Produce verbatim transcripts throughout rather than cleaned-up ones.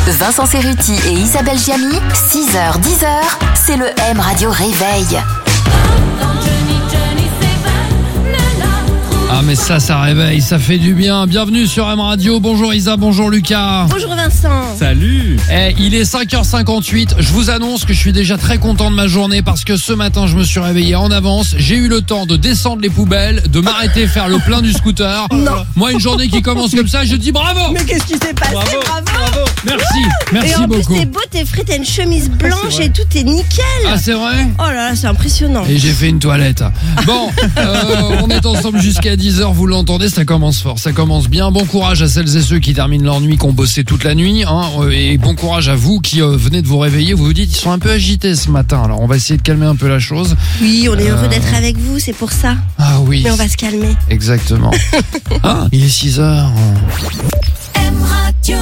Vincent Cerruti et Isabelle Giamy, six heures dix heures, c'est le M Radio Réveil. Ah mais ça, ça réveille, ça fait du bien. Bienvenue sur M Radio. Bonjour Isa, bonjour Lucas. Bonjour Vincent. Salut. Eh, il est cinq heures cinquante-huit. Je vous annonce que je suis déjà très content de ma journée parce que ce matin, je me suis réveillé en avance. J'ai eu le temps de descendre les poubelles, de m'arrêter faire le plein du scooter. Non. Moi, une journée qui commence comme ça, je dis bravo. Mais qu'est-ce qui s'est passé? Bravo. Bravo. Bravo. Merci, merci Et en beaucoup. plus t'es beau, t'es frais, t'as une chemise blanche et tout, t'es nickel. Ah, c'est vrai? Oh là là, c'est impressionnant. Et j'ai fait une toilette. Bon, euh, on est ensemble jusqu'à dix heures, vous l'entendez, ça commence fort, ça commence bien. Bon courage à celles et ceux qui terminent leur nuit, qui ont bossé toute la nuit, hein, et bon courage à vous qui euh, venez de vous réveiller. Vous vous dites, ils sont un peu agités ce matin, alors on va essayer de calmer un peu la chose. Oui, on est heureux Euh, d'être avec vous, c'est pour ça. Ah oui, Mais on va se calmer. exactement. Ah, il est six heures. M Radio.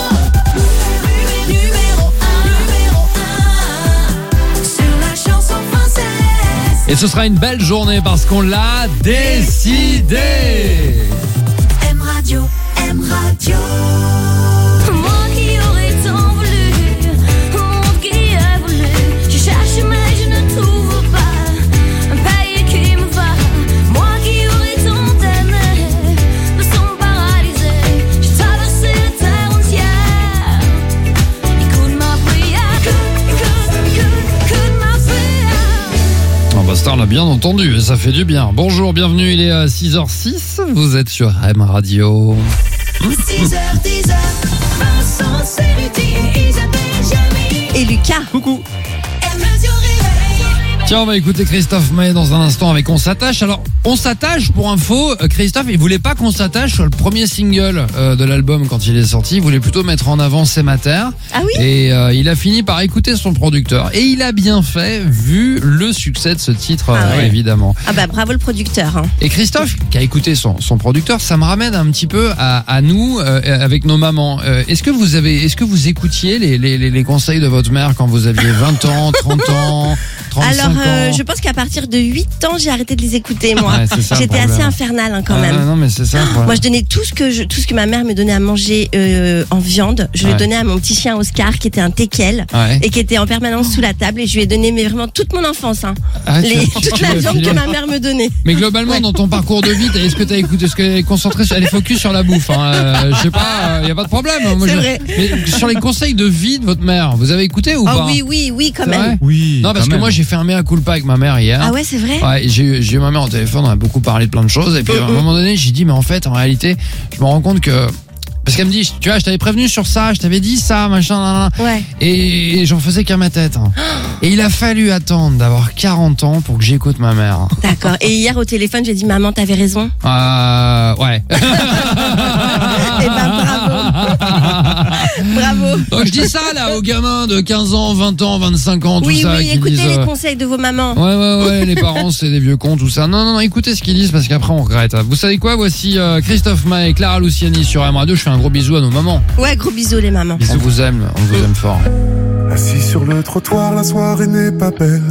Numéro un, numéro un, sur la chanson française. Et ce sera une belle journée parce qu'on l'a décidé. M Radio, M Radio. Moi qui aurais tant voulu, mon qui a voulu. Je cherche mais je ne trouve pas un pays qui me va. Moi qui aurais tant aimé, me sens paralysée. J'ai traversé la terre entière. Écoute ma prière, écoute, écoute, écoute, écoute ma prière. Oh bah ça, on l'a bien entendu et ça fait du bien. Bonjour, bienvenue, il est à six heures six, vous êtes sur M Radio. six heures dix, Vincent Cerruti et Isabelle Giamy. Et Lucas. Coucou. M Radio Réveil. Tiens, on va écouter Christophe Maé dans un instant avec On s'attache. Alors, On s'attache, pour info, euh, Christophe, il voulait pas qu'on s'attache sur le premier single euh, de l'album quand il est sorti. Il voulait plutôt mettre en avant C'est ma terre. Ah oui? Et euh, il a fini par écouter son producteur. Et il a bien fait, vu le succès de ce titre, Ah euh, ouais. évidemment. Ah bah bravo le producteur. Hein. Et Christophe, qui a écouté son, son producteur, ça me ramène un petit peu à, à nous, euh, avec nos mamans. Euh, est-ce que vous avez, est-ce que vous écoutiez les, les, les, les conseils de votre mère quand vous aviez vingt ans, trente ans, trente-cinq Alors euh, ans? je pense qu'à partir de huit ans, j'ai arrêté de les écouter moi. Ouais, c'est ça, le J'étais problème. assez infernale hein, quand Ah, même. non, mais c'est ça. le problème. Moi, je donnais tout ce que je, tout ce que ma mère me donnait à manger euh, en viande. Je Ouais. le donnais à mon petit chien Oscar, qui était un teckel Ouais. et qui était en permanence sous la table. Et je lui ai donné mais vraiment toute mon enfance, hein. Ah, tu- Les, tu- toute tu la l'as viande filé. que ma mère me donnait. Mais globalement, Ouais. dans ton parcours de vie, est-ce que t'as écouté, est-ce qu'elle est concentrée sur, elle est focus sur la bouffe, hein, euh, je sais pas, il y a pas de problème. Moi, C'est je- vrai. Mais sur les conseils de vie de votre mère, vous avez écouté ou Ah pas? oui, oui, oui, quand C'est même. vrai Oui. Non, parce quand que même. moi, j'ai fait un mea culpa avec ma mère hier. Ah ouais, c'est vrai. Ouais, j'ai eu, j'ai eu ma mère au téléphone, on a beaucoup parlé de plein de choses, et puis à un Mhm. moment donné, j'ai dit, mais en fait, en réalité, je me rends compte que, parce qu'elle me dit, tu vois, je t'avais prévenu sur ça, je t'avais dit ça, machin, nan, nan. Ouais. Et j'en faisais qu'à ma tête. hein. Et il a fallu attendre d'avoir quarante ans pour que j'écoute ma mère. D'accord. Et hier au téléphone, j'ai dit maman, t'avais raison. Euh, ouais. Eh ben bravo. Bravo. Donc je dis ça là aux gamins de quinze ans, vingt ans, vingt-cinq ans, tout Oui, ça. oui, qui écoutez disent, les euh, conseils de vos mamans. Ouais, ouais, ouais, les parents, c'est des vieux cons, tout ça. Non, non, non, écoutez ce qu'ils disent parce qu'après on regrette. Vous savez quoi? Voici euh, Christophe Maé et Clara Luciani sur M Radio. Je fais un gros bisou à nos mamans. Ouais, gros bisous les mamans. On vous aime, on vous aime fort. Assis sur le trottoir, la soirée n'est pas belle.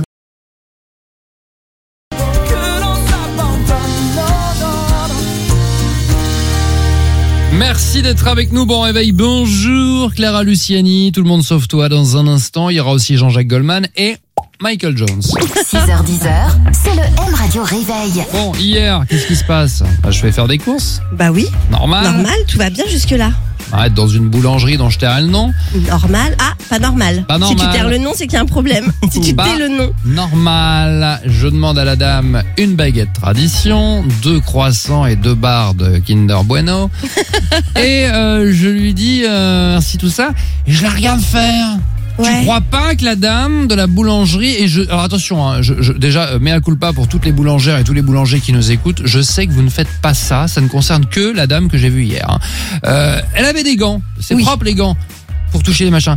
Merci d'être avec nous. Bon réveil. Bonjour Clara Luciani. Tout le monde sauf toi dans un instant. Il y aura aussi Jean-Jacques Goldman et Michael Jones. six heures dix, c'est le M Radio Réveil. Bon, hier, qu'est-ce qui se passe? Bah, je vais faire des courses. Bah oui. Normal. Normal, tout va bien jusque-là. Arrête dans une boulangerie dont je tairai le nom. Normal. Ah, pas normal. Pas Si normal. tu taires le nom, c'est qu'il y a un problème. Si tu Bah. tais le nom. Normal. Je demande à la dame une baguette tradition, deux croissants et deux barres de Kinder Bueno. Et euh, je lui dis euh, merci tout ça. Et je la regarde faire. Ouais. Tu crois pas que la dame de la boulangerie et je alors attention hein, je, je, déjà euh, mea culpa pour toutes les boulangères et tous les boulangers qui nous écoutent. Je sais que vous ne faites pas ça. Ça ne concerne que la dame que j'ai vue hier. hein. Euh, elle avait des gants. C'est Oui. propre les gants pour toucher les machins.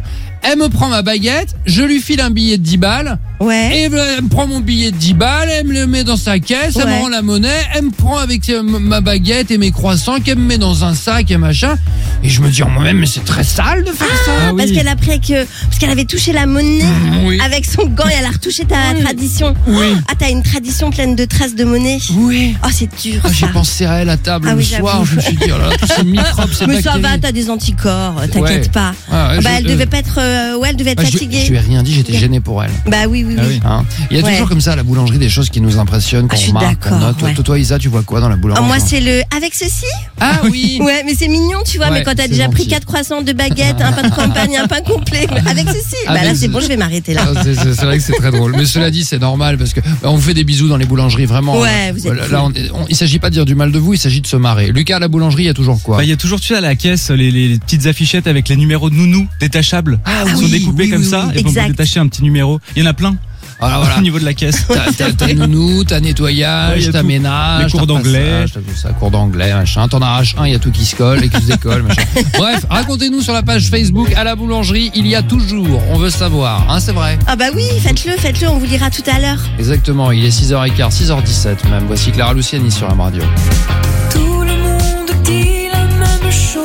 Elle me prend ma baguette, je lui file un billet de dix balles. Ouais. Et elle me prend mon billet de dix balles, elle me le met dans sa caisse, elle Ouais. me rend la monnaie, elle me prend avec euh, m- ma baguette et mes croissants qu'elle me met dans un sac et machin. Et je me dis en moi-même, mais c'est très sale de faire ça. Ah, Ah parce oui. qu'elle a pris que parce qu'elle avait touché la monnaie Mmh, oui. avec son gant et elle a retouché ta tradition. Oui. Ah, t'as une tradition pleine de traces de monnaie. Oui. Oh, c'est dur. Ah, j'ai ça. pensé à elle à table Ah le oui, soir, j'avoue. je me suis dit, oh là là, tous ces microbes, ces Mais ça bactéries. va, t'as des anticorps, t'inquiète Ouais. pas. Ah ouais, bah, je- elle euh, devait pas être, euh, ouais, elle devait être Ah, je, fatiguée. je lui ai rien dit, j'étais gêné pour elle. Bah oui, oui, Ah oui. oui. Hein. Il y a Ouais. toujours comme ça à la boulangerie des choses qui nous impressionnent, qu'on Ah, je suis remarque, qu'on d'accord, note. ouais. Toi, toi, Isa, tu vois quoi dans la Ah, boulangerie? moi, c'est le avec ceci. Ah oui. Ouais, mais c'est mignon, tu vois. Ouais, mais quand t'as c'est déjà pris gentil. quatre croissants, deux baguettes, un pain de campagne, un pain complet, mais avec ceci. Ah, bah mais là, c'est- c'est bon, je vais m'arrêter là. Ah, c'est, c'est- c'est vrai que c'est très drôle. Mais cela dit, c'est normal parce que bah, on vous fait des bisous dans les boulangeries, vraiment. Ouais, vous êtes Voilà, cool. là, on- on- il s'agit pas de dire du mal de vous, il s'agit de se marrer. Lucas, à la boulangerie, il y a toujours quoi? Bah, il y a toujours, tu sais, à la caisse, les, les petites affichettes avec les numéros de nounou détachables. Ah Ils sont oui, découpés oui, comme oui, ça oui. et on Exact. peut détacher un petit numéro. Il y en a plein Voilà, voilà. au niveau de la caisse. T'as, t'as, t'as nounou, t'as nettoyage, Ouais, y a t'as tout. ménage, Les cours t'as d'anglais. repassage, t'as tout ça, cours d'anglais, machin. T'en arraches un, il y a tout qui se colle et qui se décolle, machin. Bref, racontez-nous sur la page Facebook à la boulangerie, il y a toujours, on veut savoir, hein, c'est vrai. Ah bah oui, faites-le, faites-le, on vous lira tout à l'heure. Exactement, il est six heures quinze, six heures dix-sept même. Voici Clara Luciani sur M Radio. Tout le monde dit la même chose.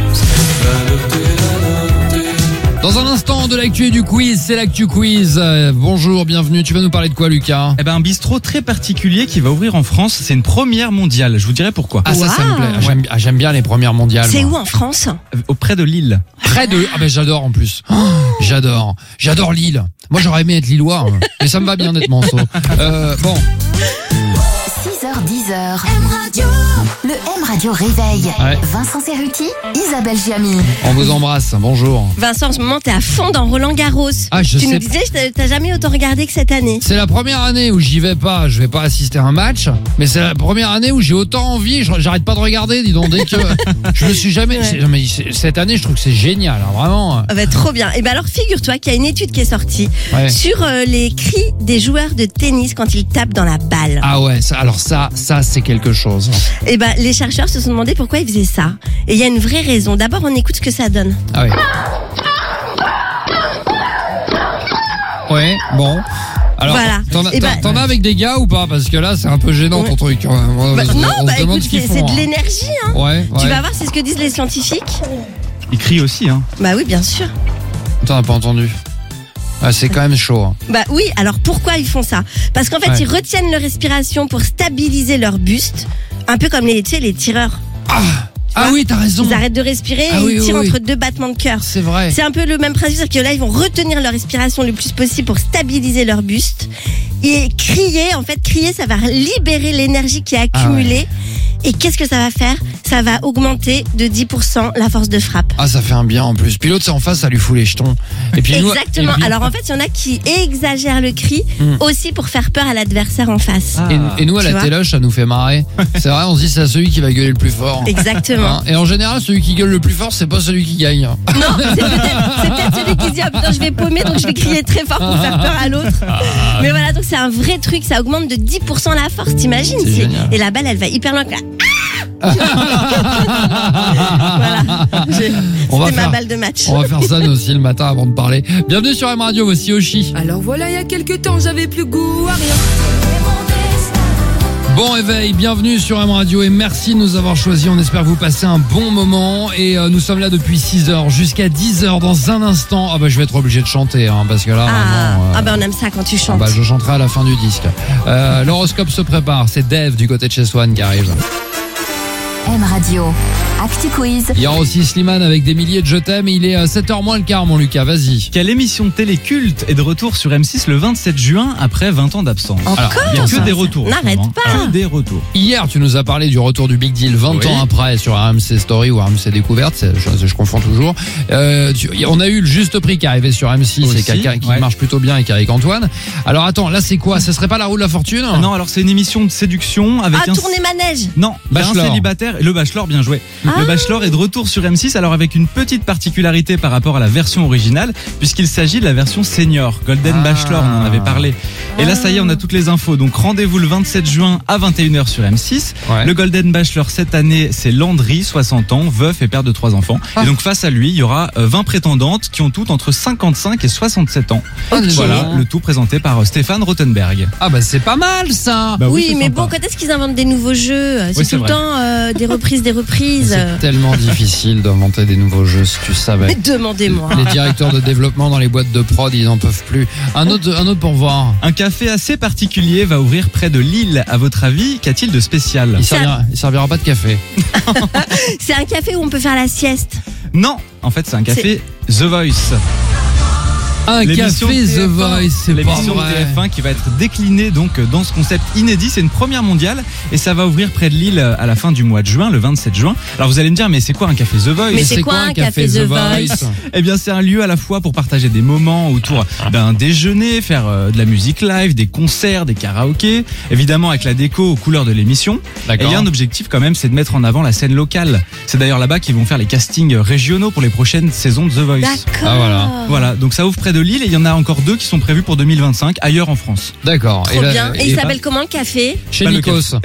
Dans un instant, de l'actu et du quiz, c'est l'actu quiz. Euh, bonjour, bienvenue. Tu vas nous parler de quoi, Lucas? Eh ben, un bistrot très particulier qui va ouvrir en France. C'est une première mondiale. Je vous dirai pourquoi. Ah, ça, ça me Wow. plaît. Ah, j'aime, ah, j'aime bien les premières mondiales. C'est moi. où en France? Auprès de Lille. Près de. Ah, ben j'adore en plus. Oh, j'adore. J'adore Lille. Moi, j'aurais aimé être Lillois, hein. Mais ça me va bien d'être Manceau. Euh, bon. six heures dix heures. M Radio. Le M Radio réveil. Ouais. Vincent Cerruti, Isabelle Giamy. On vous embrasse. Bonjour. Vincent, en ce moment, t'es à fond dans Roland Garros. Ah, je tu sais nous disais, je t'ai- t'as jamais autant regardé que cette année. C'est la première année où j'y vais pas, je vais pas assister à un match, mais c'est la première année où j'ai autant envie, je- j'arrête pas de regarder, dis donc, dès que je me suis jamais, Ouais. c'est- mais c'est- cette année je trouve que c'est génial, hein, vraiment. Ah bah, trop bien. Et ben alors, figure-toi qu'il y a une étude qui est sortie Ouais. sur euh, les cris des joueurs de tennis quand ils tapent dans la balle. Ah ouais, ça, alors ça, ça c'est quelque chose. Et ben les chercheurs se sont demandé pourquoi ils faisaient ça. Et il y a une vraie raison. D'abord, on écoute ce que ça donne. Ah ouais. Ouais, bon. Alors, Voilà. t'en, as- Eh t'en- ben- t'en as avec des gars ou pas? Parce que là, c'est un peu gênant Ouais. ton truc. hein. On, Bah, on- non, on bah se demande écoute, ce qu'ils c'est font. c'est de hein. l'énergie. Hein. Ouais, Tu ouais. vas voir, c'est ce que disent les scientifiques. Ils crient aussi, hein. Bah oui, bien sûr. T'en as pas entendu? Ah, c'est quand même chaud. hein. Bah oui, alors pourquoi ils font ça? Parce qu'en fait, Ouais. ils retiennent leur respiration pour stabiliser leur buste. Un peu comme les, tu sais, les tireurs. Ah, ah oui, t'as raison. Ils arrêtent de respirer Ah et oui, ils oui, tirent oui. entre deux battements de cœur. C'est vrai. C'est un peu le même principe, c'est-à-dire que là, ils vont retenir leur respiration le plus possible pour stabiliser leur buste. Et crier, en fait, crier, ça va libérer l'énergie qui est Ah accumulée. Et qu'est-ce que ça va faire? Ça va augmenter de dix pour cent la force de frappe. Ah, ça fait un bien en plus. Puis l'autre, c'est en face, ça lui fout les jetons. Et puis nous- Exactement. et puis- Alors en fait, il y en a qui exagèrent le cri Hmm. aussi pour faire peur à l'adversaire en face. Ah. Et, et nous, à Tu la vois téloche, ça nous fait marrer. C'est vrai, on se dit c'est celui qui va gueuler le plus fort. Exactement. Hein, et en général, celui qui gueule le plus fort, c'est pas celui qui gagne. Non, c'est peut-être, c'est peut-être celui qui se dit ah putain je vais paumer donc je vais crier très fort pour faire peur à l'autre. Mais voilà, donc c'est un vrai truc, ça augmente de dix pour cent la force, t'imagines? C'est c'est- génial. Et la balle elle va hyper loin. Voilà. J'ai- On va C'était ma faire- balle de match. On va faire ça nous aussi le matin avant de parler. Bienvenue sur M Radio, voici Oshi. Alors voilà, il y a quelques temps, j'avais plus goût à rien. Bon réveil, bienvenue sur M Radio et merci de nous avoir choisis. On espère que vous passez un bon moment et euh, nous sommes là depuis six heures jusqu'à dix heures dans un instant. Ah bah je vais être obligé de chanter hein, parce que là Ah, vraiment, euh, ah ben on aime ça quand tu ah chantes. bah, je chanterai à la fin du disque. Euh, L'horoscope se prépare, c'est Dave du côté de chez Swan qui arrive. M Radio. Actu Quiz. Il y aura aussi Slimane avec des milliers de je t'aime. Il est sept heures moins le quart mon Lucas, vas-y. Quelle émission de télé culte est de retour sur M six le vingt-sept juin après vingt ans d'absence? Encore Alors, Il n'y a que ça, des ça retours. n'arrête en ce moment, pas. hein. Que des retours. Hier, tu nous as parlé du retour du Big Deal vingt Oui. ans après sur R M C Story ou R M C Découverte, c'est- je, je confonds toujours. Euh, tu- on a eu le juste prix qui est arrivé sur M six, Aussi, c'est quelqu'un qui ouais. marche plutôt bien et qui est avec Antoine. Alors attends, là c'est quoi? Ce serait pas la roue de la fortune? Ah non, alors c'est une émission de séduction avec Ah, un. tourner manège. Non, il y a un Bachelor. célibataire. Le Bachelor, bien joué. Ah. Le Bachelor est de retour sur M six, alors avec une petite particularité par rapport à la version originale, puisqu'il s'agit de la version senior, Golden Ah. Bachelor, on en avait parlé. Et là, ça y est, on a toutes les infos. Donc rendez-vous le vingt-sept juin à vingt et une heures sur M six. Ouais. Le Golden Bachelor cette année, c'est Landry, soixante ans, veuf et père de trois enfants. Ah. Et donc face à lui, il y aura euh, vingt prétendantes qui ont toutes entre cinquante-cinq et soixante-sept ans. Ah, dis donc. Voilà, le tout présenté par euh, Stéphane Rothenberg. Ah bah c'est pas mal ça. Bah Oui, c'est mais sympa. bon, quand est-ce qu'ils inventent des nouveaux jeux? C'est Oui, tout c'est le vrai. temps euh, des reprises, des reprises. C'est tellement difficile d'inventer des nouveaux jeux, si tu Mais savais. demandez-moi. Les directeurs de développement dans les boîtes de prod, ils en peuvent plus. Un autre, un autre pour voir. Un café assez particulier va ouvrir près de Lille. À votre avis, qu'a-t-il de spécial? Il servira, il servira pas de café. C'est un café où on peut faire la sieste. Non, en fait, c'est un café The Voice. Un L'émission café de The T F un, Voice, c'est pas l'émission de vrai. T F un qui va être déclinée donc dans ce concept inédit. C'est une première mondiale et ça va ouvrir près de Lille à la fin du mois de juin, le vingt-sept juin. Alors vous allez me dire, mais c'est quoi un café The Voice? Mais c'est quoi un café The Voice? Eh bien, c'est un lieu à la fois pour partager des moments autour d'un déjeuner, faire euh, de la musique live, des concerts, des karaokés, évidemment avec la déco aux couleurs de l'émission. Et D'accord. il y a un objectif quand même, c'est de mettre en avant la scène locale. C'est d'ailleurs là-bas qu'ils vont faire les castings régionaux pour les prochaines saisons de The Voice. D'accord. Ah, voilà. Voilà, donc ça ouvre près de Lille et il y en a encore deux qui sont prévus pour deux mille vingt-cinq ailleurs en France. D'accord. Trop là, bien. Et il s'appelle comment le café? Chez Pas le Nikos.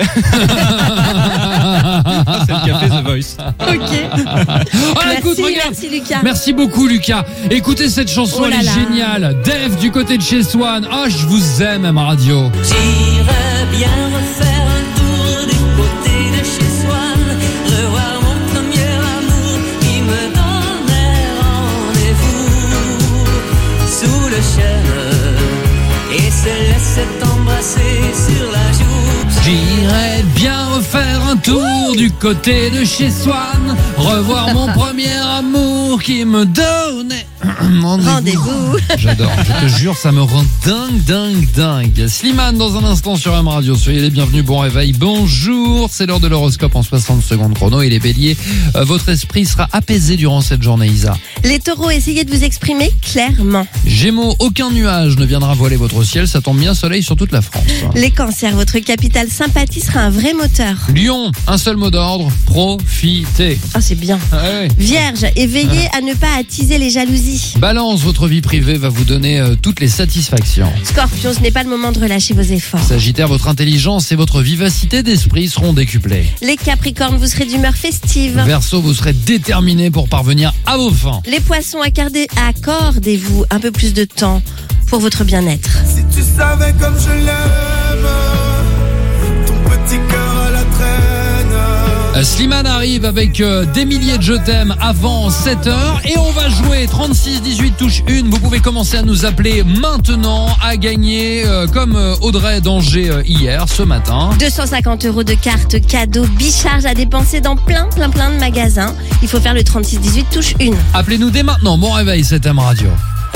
Ah, c'est le café The Voice. Ok. Ah, Merci, écoute, regarde. merci Lucas. Merci beaucoup Lucas. Écoutez cette chanson, Oh elle là est là. géniale. Dave du côté de chez Swan. Ah, je vous aime, M Radio. J'irais bien refaire un tour du côté de chez Swan, revoir mon premier amour qui me donnait rendez-vous sous le chêne et se laissait embrasser sur la joue. J'irais bien refaire un tour du côté de chez Swan, revoir mon premier amour qui me donnait rendez-vous. Rendez-vous. J'adore, je te jure, ça me rend dingue, dingue, dingue. Slimane dans un instant sur M Radio, soyez les bienvenus, bon réveil, bonjour, c'est l'heure de l'horoscope en soixante secondes chrono et les béliers, euh, votre esprit sera apaisé durant cette journée Isa. Les taureaux, essayez de vous exprimer clairement. Gémeaux, aucun nuage ne viendra voiler votre ciel, ça tombe bien, soleil sur toute la France. Les cancers, votre capitale sympathie sera un vrai moteur. Lion, un seul mot d'ordre, profitez. Oh, c'est bien. Ah ouais. Vierge, et veillez à ne pas attiser les jalousies. Balance, votre vie privée va vous donner euh, toutes les satisfactions. Scorpion, ce n'est pas le moment de relâcher vos efforts. Sagittaire, votre intelligence et votre vivacité d'esprit seront décuplées. Les capricornes, vous serez d'humeur festive. Verseau, vous serez déterminé pour parvenir à vos fins. Les poissons, accordez- accordez-vous un peu plus de temps pour votre bien-être. Si tu savais comme je l'aime, ton petit cœur à la traîne. Euh, Slimane arrive avec euh, des milliers de je t'aime avant sept heures et on va jouer trente-six dix-huit touche une. Vous pouvez commencer à nous appeler maintenant à gagner euh, comme euh, Audrey d'Angers euh, hier, ce matin. deux cent cinquante euros de cartes cadeaux Bicharge à dépenser dans plein, plein, plein de magasins. Il faut faire le trente-six dix-huit touche une. Appelez-nous dès maintenant. Bon réveil, c'est M Radio.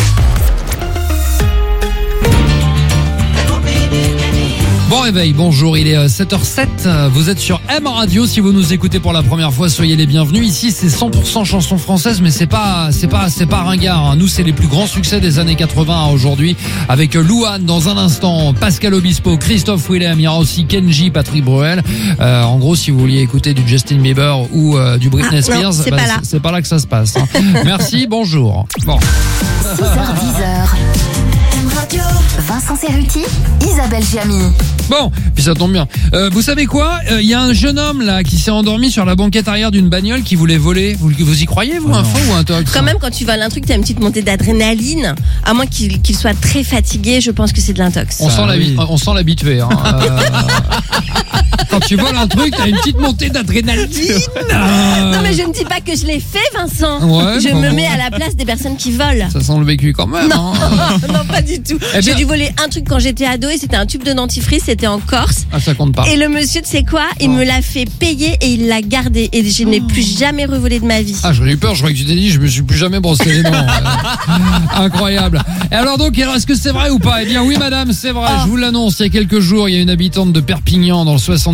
Bon réveil, bonjour, il est euh, sept heures zéro sept, euh, vous êtes sur M Radio, si vous nous écoutez pour la première fois, soyez les bienvenus. Ici c'est cent pour cent chansons françaises, mais c'est pas c'est pas c'est pas ringard, hein. Nous c'est les plus grands succès des années quatre-vingts à aujourd'hui, avec euh, Louane dans un instant, Pascal Obispo, Christophe Willem, il y aura aussi Kenji, Patrick Bruel. Euh, en gros, si vous vouliez écouter du Justin Bieber ou euh, du Britney Ah, non, Spears, c'est pas là. c'est- c'est pas là que ça se passe, hein. Merci, bonjour. Bon. six heures dix heures. M Radio. Vincent Cerruti, Isabelle Giamy. Bon, puis ça tombe bien. Euh, vous savez quoi? Il euh, y a un jeune homme là qui s'est endormi sur la banquette arrière d'une bagnole qui voulait voler. Vous, vous y croyez, vous, Oh un faux ou un tox? Quand même, quand tu voles un truc, t'as une petite montée d'adrénaline. À moins qu'il qu'il soit très fatigué, je pense que c'est de l'intox. On sent Ah l'habi- oui. on sent l'habitué. Hein. Euh, quand tu voles un truc, t'as une petite montée d'adrénaline. Euh, Non, mais je ne dis pas que je l'ai fait, Vincent. Ouais, je bon, me bon. mets à la place des personnes qui volent. Ça sent le vécu quand même. Non, hein. non, pas du tout. Eh J'ai bien- dû voler un truc quand j'étais ado et c'était un tube de dentifrice, c'était en Corse. Ah, ça compte pas. Et le monsieur, tu sais quoi? Il me l'a fait payer et il l'a gardé. Et je n'ai plus jamais revolé de ma vie. Ah, j'en ai eu peur, je croyais que tu t'es dit, je me suis plus jamais brossé les dents. Euh, Incroyable. Et alors donc, alors, est-ce que c'est vrai ou pas? Eh bien oui madame, c'est vrai, je vous l'annonce, il y a quelques jours, il y a une habitante de Perpignan dans le soixante-six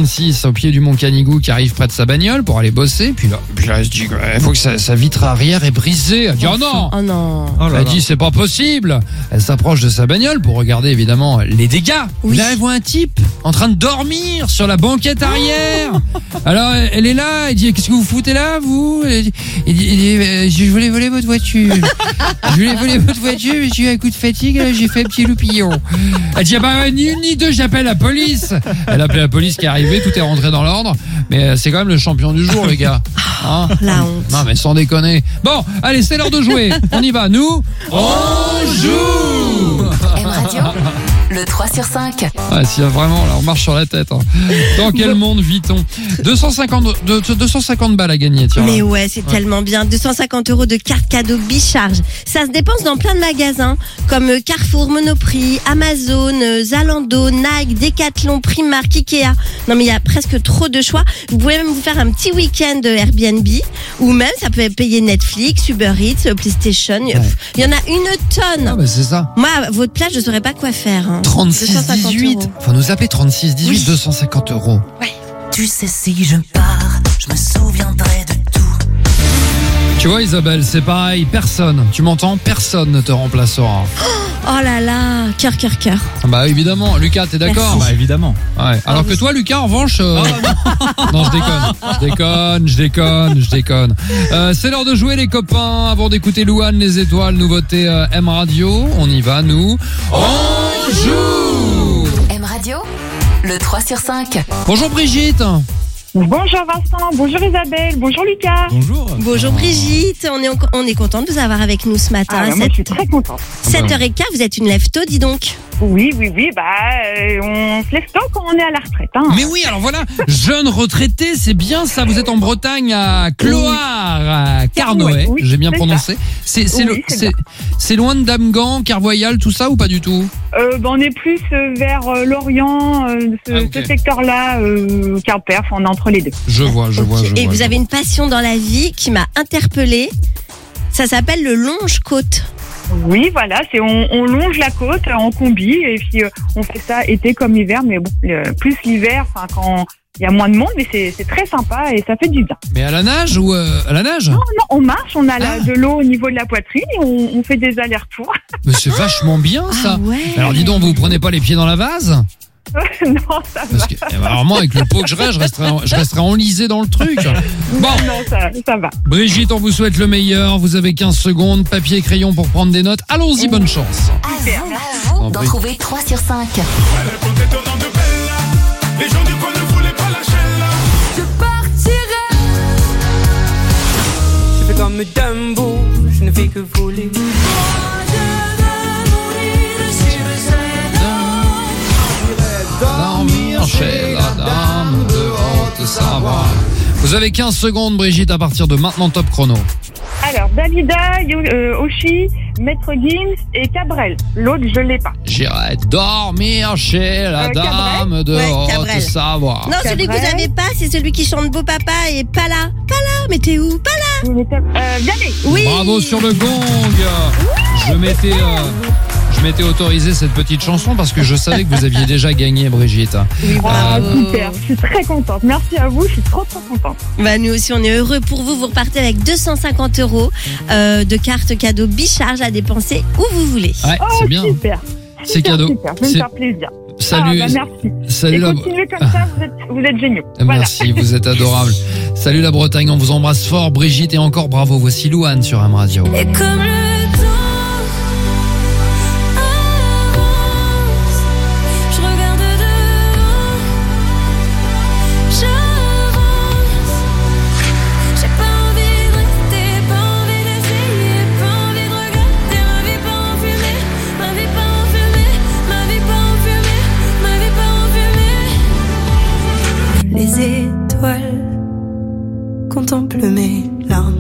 trente-six au pied du Mont Canigou qui arrive près de sa bagnole pour aller bosser. Puis là, puis là elle se dit il faut que sa, sa vitre arrière est brisée. Elle dit oh non. Oh non. Oh là Elle là. dit c'est pas possible. Elle s'approche de sa bagnole pour regarder évidemment les dégâts. Oui. Là elle voit un type en train de dormir sur la banquette arrière. Alors elle, elle est là. Elle dit qu'est-ce que vous foutez là vous? Elle dit, elle dit, elle dit, euh, je voulais voler votre voiture. Je voulais voler votre voiture mais j'ai eu un coup de fatigue. Là, j'ai fait un petit loupillon. Elle dit ah bah ni une ni deux j'appelle la police. Elle a appelé la police qui est arrivée. Tout est rentré dans l'ordre. Mais euh, c'est quand même le champion du jour les gars. Hein? La honte. Non mais sans déconner. Bon, allez, c'est l'heure de jouer. On y va, nous on joue. M Radio, le trois sur cinq. Ouais, si vraiment, là, on marche sur la tête. Hein. Dans quel monde vit-on? deux cent cinquante, de- de- deux cent cinquante balles à gagner, tiens. Mais là. ouais, c'est tellement bien. deux cent cinquante euros de carte cadeau Bicharge. Ça se dépense dans plein de magasins comme euh, Carrefour, Monoprix, Amazon, euh, Zalando, Nike, Decathlon, Primark, Ikea. Non mais il y a presque trop de choix. Vous pouvez même vous faire un petit week-end euh, Airbnb ou même ça peut payer Netflix, Uber Eats, euh, PlayStation. Pff, Il y en a une Ah, tonne. bah, c'est ça. Moi, à votre place, je saurais pas quoi faire. hein. trente-six deux cent cinquante dix-huit. euros. Faut nous appeler trente-six dix-huit, Oui. deux cent cinquante euros. Tu sais, si je pars, je me souviendrai de tout. Tu vois, Isabelle, c'est pareil. Personne, tu m'entends? Personne ne te remplacera. Oh là là, cœur, cœur, cœur. Ah bah, évidemment. Lucas, t'es d'accord? Merci. Bah évidemment. Ouais. Alors que toi, Lucas, en revanche, euh, non, je déconne, je déconne, je déconne, je déconne. Euh, c'est l'heure de jouer, les copains. Avant d'écouter Louane, les étoiles, nouveauté euh, M Radio. On y va, nous. On joue. M Radio, le trois sur cinq. Bonjour Brigitte. Bonjour Vincent, bonjour Isabelle, bonjour Lucas. Bonjour. Bonjour Brigitte, on est, on est content de vous avoir avec nous ce matin. Ah, bah, moi je suis très contente. sept heures quinze, vous êtes une lève-tôt, dis donc. Oui, oui, oui, bah euh, on se lève tôt quand on est à la retraite. Hein. Mais oui, alors voilà, jeune retraité, c'est bien ça. Vous êtes en Bretagne à Cloire, à Carnoët, Oui, j'ai bien c'est prononcé. C'est c'est Oui, le- c'est c'est c'est loin de Damgan, Carvoyal, tout ça ou pas du tout? Euh, bah, on est plus euh, vers euh, Lorient, euh, ce, Ah, ok. ce secteur-là, euh, Quimper, enfin, on est entre les deux. Je vois, je vois, je Et vois. vous je avez vois. une passion dans la vie qui m'a interpellée. Ça s'appelle le longe-côte. Oui, voilà, c'est on, on longe la côte en combi et puis euh, on fait ça été comme hiver, mais bon, euh, plus l'hiver, enfin quand il y a moins de monde, mais c'est c'est très sympa et ça fait du bien. Mais à la nage ou euh, à la nage? Non, non, on marche, on a la- Ah. de l'eau au niveau de la poitrine et on, on fait des allers-retours. Mais c'est vachement bien ça. Ah ouais. Alors dis donc, vous prenez pas les pieds dans la vase? non, ça va. Parce que eh ben, alors moi, avec le pot que je reste, je resterai, en- je resterai enlisé dans le truc. Bon, Non, non, ça, ça va. Brigitte, on vous souhaite le meilleur. Vous avez quinze secondes, papier et crayon pour prendre des notes. Allons-y, bonne chance. À vous, à vous En d'en vrai. trouver trois sur cinq. Les gens du coin ne voulaient pas lâcher là. Je partirai. Je fais comme Dumbo, je ne fais que voler. Dormir chez la dame de haute Savoie. Vous avez quinze secondes, Brigitte, à partir de maintenant, top chrono. Alors, Dalida, Yo- euh, Oshi, Maître Gims et Cabrel. L'autre, je l'ai pas. J'irai dormir chez la Euh, dame Cabrel de Ouais, Cabrel. Haute-Savoie. Non, celui que vous vrai. avez pas, c'est celui qui chante Beau Papa et pas là. Pas là, mais t'es où? Pas là. Euh, Vianney. Oui. Bravo sur le gong. Je m'étais, euh, je m'étais autorisé cette petite chanson parce que je savais que vous aviez déjà gagné, Brigitte. Ah, Bravo. super. Je suis très contente. Merci à vous. Je suis trop, trop contente. Bah, nous aussi, on est heureux pour vous. Vous repartez avec deux cent cinquante euros euh, de carte cadeau Bicharge à dépenser où vous voulez. Ouais, Oh, c'est bien. super. C'est Super, cadeau. Super. Je vais me C'est- faire plaisir. Salut, Ah, bah, merci. salut Et la. continuez comme ça. Vous êtes, vous êtes géniaux. Voilà. Merci, vous êtes adorable. Salut la Bretagne, on vous embrasse fort, Brigitte, et encore bravo. Voici Louane sur M Radio. Et comme le temps avance, je regarde devant, j'avance. J'ai pas envie de rester, pas envie d'essayer, pas envie de regarder ma vie pas en fumée, ma vie pas en fumée, ma vie pas en fumée, ma vie pas en fumée. Les étoiles contemplent mes larmes.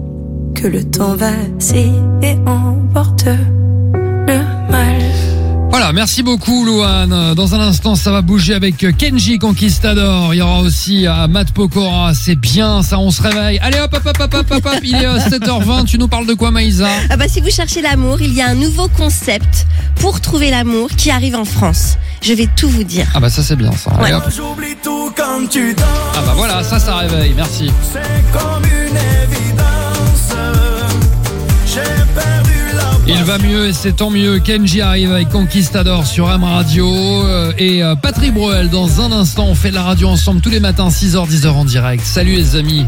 Que le temps vacille et emporte le mal. Voilà, merci beaucoup Louane. Dans un instant, ça va bouger avec Kenji Conquistador. Il y aura aussi euh, Matt Pokora. C'est bien, ça, on se réveille. Allez hop, hop, hop, hop, hop, hop, hop. Il est euh, sept heures vingt. Tu nous parles de quoi, Maïsa? Ah bah, si vous cherchez l'amour, il y a un nouveau concept pour trouver l'amour qui arrive en France. Je vais tout vous dire. Ah bah ça c'est bien ça. Allez, Ouais. hop. J'oublie tout quand tu danses. Ah bah voilà, ça, ça réveille. Merci. C'est comme une évidence. J'ai perdu la Il va mieux et c'est tant mieux. Kenji arrive avec Conquistador sur M Radio euh, et euh, Patrick Bruel. Dans un instant, on fait de la radio ensemble tous les matins, six heures, dix heures en direct. Salut les amis.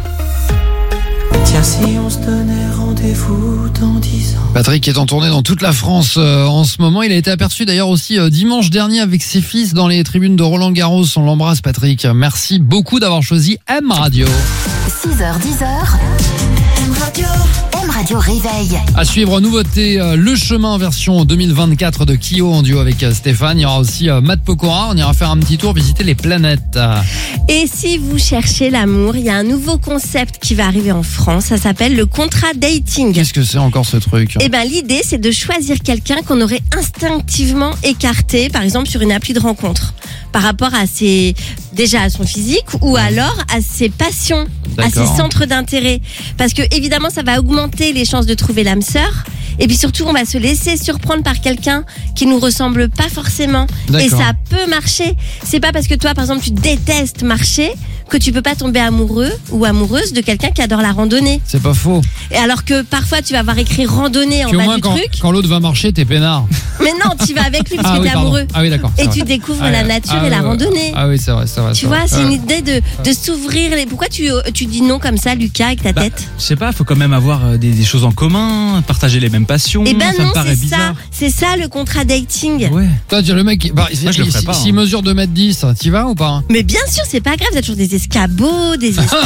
Tiens, si on se donnait rendez-vous dans dix ans. Patrick est en tournée dans toute la France euh, en ce moment. Il a été aperçu d'ailleurs aussi euh, dimanche dernier avec ses fils dans les tribunes de Roland Garros. On l'embrasse Patrick. Merci beaucoup d'avoir choisi M Radio. six heures, dix heures. M Radio. M Radio réveille. À suivre, nouveauté, euh, Le Chemin version deux mille vingt-quatre de Kyo en duo avec euh, Stéphane. Il y aura aussi euh, Matt Pokora. On ira faire un petit tour, visiter les planètes. Et si vous cherchez l'amour, il y a un nouveau concept qui va arriver en France. Ça s'appelle le contrat dating. Qu'est-ce que c'est encore ce truc? Eh ben, l'idée, c'est de choisir quelqu'un qu'on aurait instinctivement écarté, par exemple sur une appli de rencontre, par rapport à ses, déjà à son physique ou alors à ses passions, à ses D'accord. centres d'intérêt. Parce que évidemment, ça va augmenter les chances de trouver l'âme sœur. Et puis surtout, on va se laisser surprendre par quelqu'un qui nous ressemble pas forcément. Et D'accord. ça peut marcher. C'est pas parce que toi, par exemple, tu détestes marcher que tu peux pas tomber amoureux ou amoureuse de quelqu'un qui adore la randonnée. C'est pas faux. Et alors que parfois, tu vas voir écrit randonnée en Puis au bas moins du quand, truc. quand l'autre va marcher, t'es peinard. Mais non, tu vas avec lui parce Ah que oui, t'es pardon. amoureux. Ah oui, d'accord. c'est Et vrai. tu découvres Ah la ouais. nature Ah et la ouais, ouais. randonnée. Ah oui, c'est vrai, c'est vrai. Tu c'est vois, vrai. c'est Ouais. une idée de, de s'ouvrir. Les... Pourquoi tu, tu dis non comme ça, Lucas, avec ta Bah, tête? Je sais pas, faut quand même avoir euh, des, des choses en commun, partager les mêmes passions. Eh ben ça non, me paraît c'est ça. bizarre. C'est ça le contrat dating. Ouais. Toi, tu- le mec, bah, Moi, je le ferais s'il pas, s'il hein. mesure deux mètres dix, t'y vas ou pas? Mais bien sûr, c'est pas grave. Vous avez toujours des escabeaux, des estrades,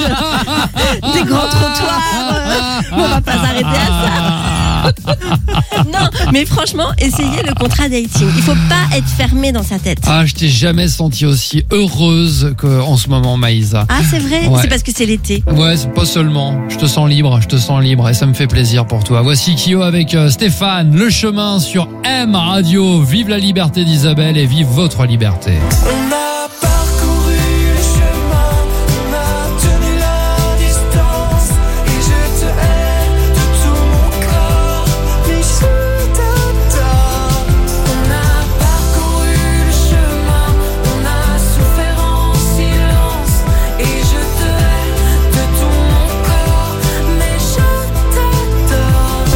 des grands trottoirs. euh, On va pas s'arrêter à ça. Non, mais franchement, essayez le contrat dating. Il faut pas être fermé dans sa tête. Ah, je t'ai jamais senti aussi heureuse qu'en ce moment, Maïsa. Ah, c'est vrai? Ouais. C'est parce que c'est l'été. Ouais, c'est pas seulement. Je te sens libre, je te sens libre et ça me fait plaisir pour toi. Voici Kyo avec euh, Stéphane, Le Chemin sur M Radio. Vive la liberté d'Isabelle et vive votre liberté. On a parcouru le chemin, on a tenu la distance. Et je te hais de tout mon corps, mais je t'adore. On a parcouru le chemin, on a souffert en silence. Et je te hais de tout mon corps, mais je t'adore.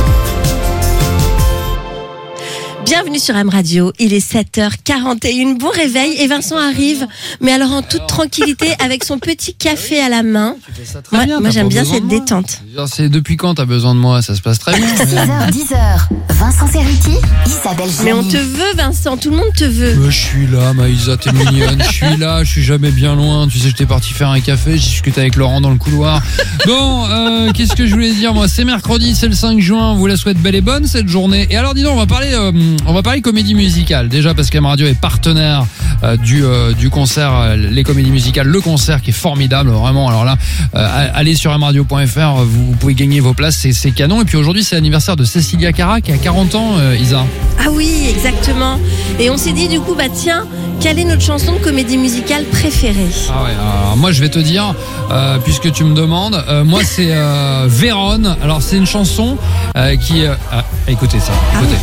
Bienvenue sur M Radio, il est sept heures quarante et un, bon réveil et Vincent arrive, mais alors en toute tranquillité avec son petit café à la main. Très Moi, bien, moi t'as j'aime pas bien besoin cette de moi. détente. C'est depuis quand t'as besoin de moi? Ça se passe très bien. six heures, dix heures. Vincent Cerruti, Isabelle Mais on Gianni. te veut Vincent, tout le monde te veut. Mais je suis là, Maïsa, t'es mignonne. Je suis là, je suis jamais bien loin. Tu sais, j'étais parti faire un café, j'ai discuté avec Laurent dans le couloir. Bon, euh, qu'est-ce que je voulais dire, moi? C'est mercredi, c'est le cinq juin. On vous la souhaite belle et bonne cette journée. Et alors, dis donc, on va parler, euh, on va parler comédie musicale. Déjà parce qu'M Radio est partenaire euh, du euh, du concert, euh, les comédies musicales, le concert qui est formidable, vraiment. Alors là, euh, allez sur m radio point f r, vous, vous pouvez gagner vos places, c'est c'est canon. Et puis aujourd'hui, c'est l'anniversaire de Cécilia Cara qui a quarante ans, euh, Isa. Ah oui, exactement. Et on s'est dit du coup, bah tiens, quelle est notre chanson de comédie musicale préférée? Ah ouais, alors moi je vais te dire, euh, puisque tu me demandes, euh, moi c'est euh, Vérone. Alors c'est une chanson euh, qui... Euh, ah, écoutez ça, Ah écoutez.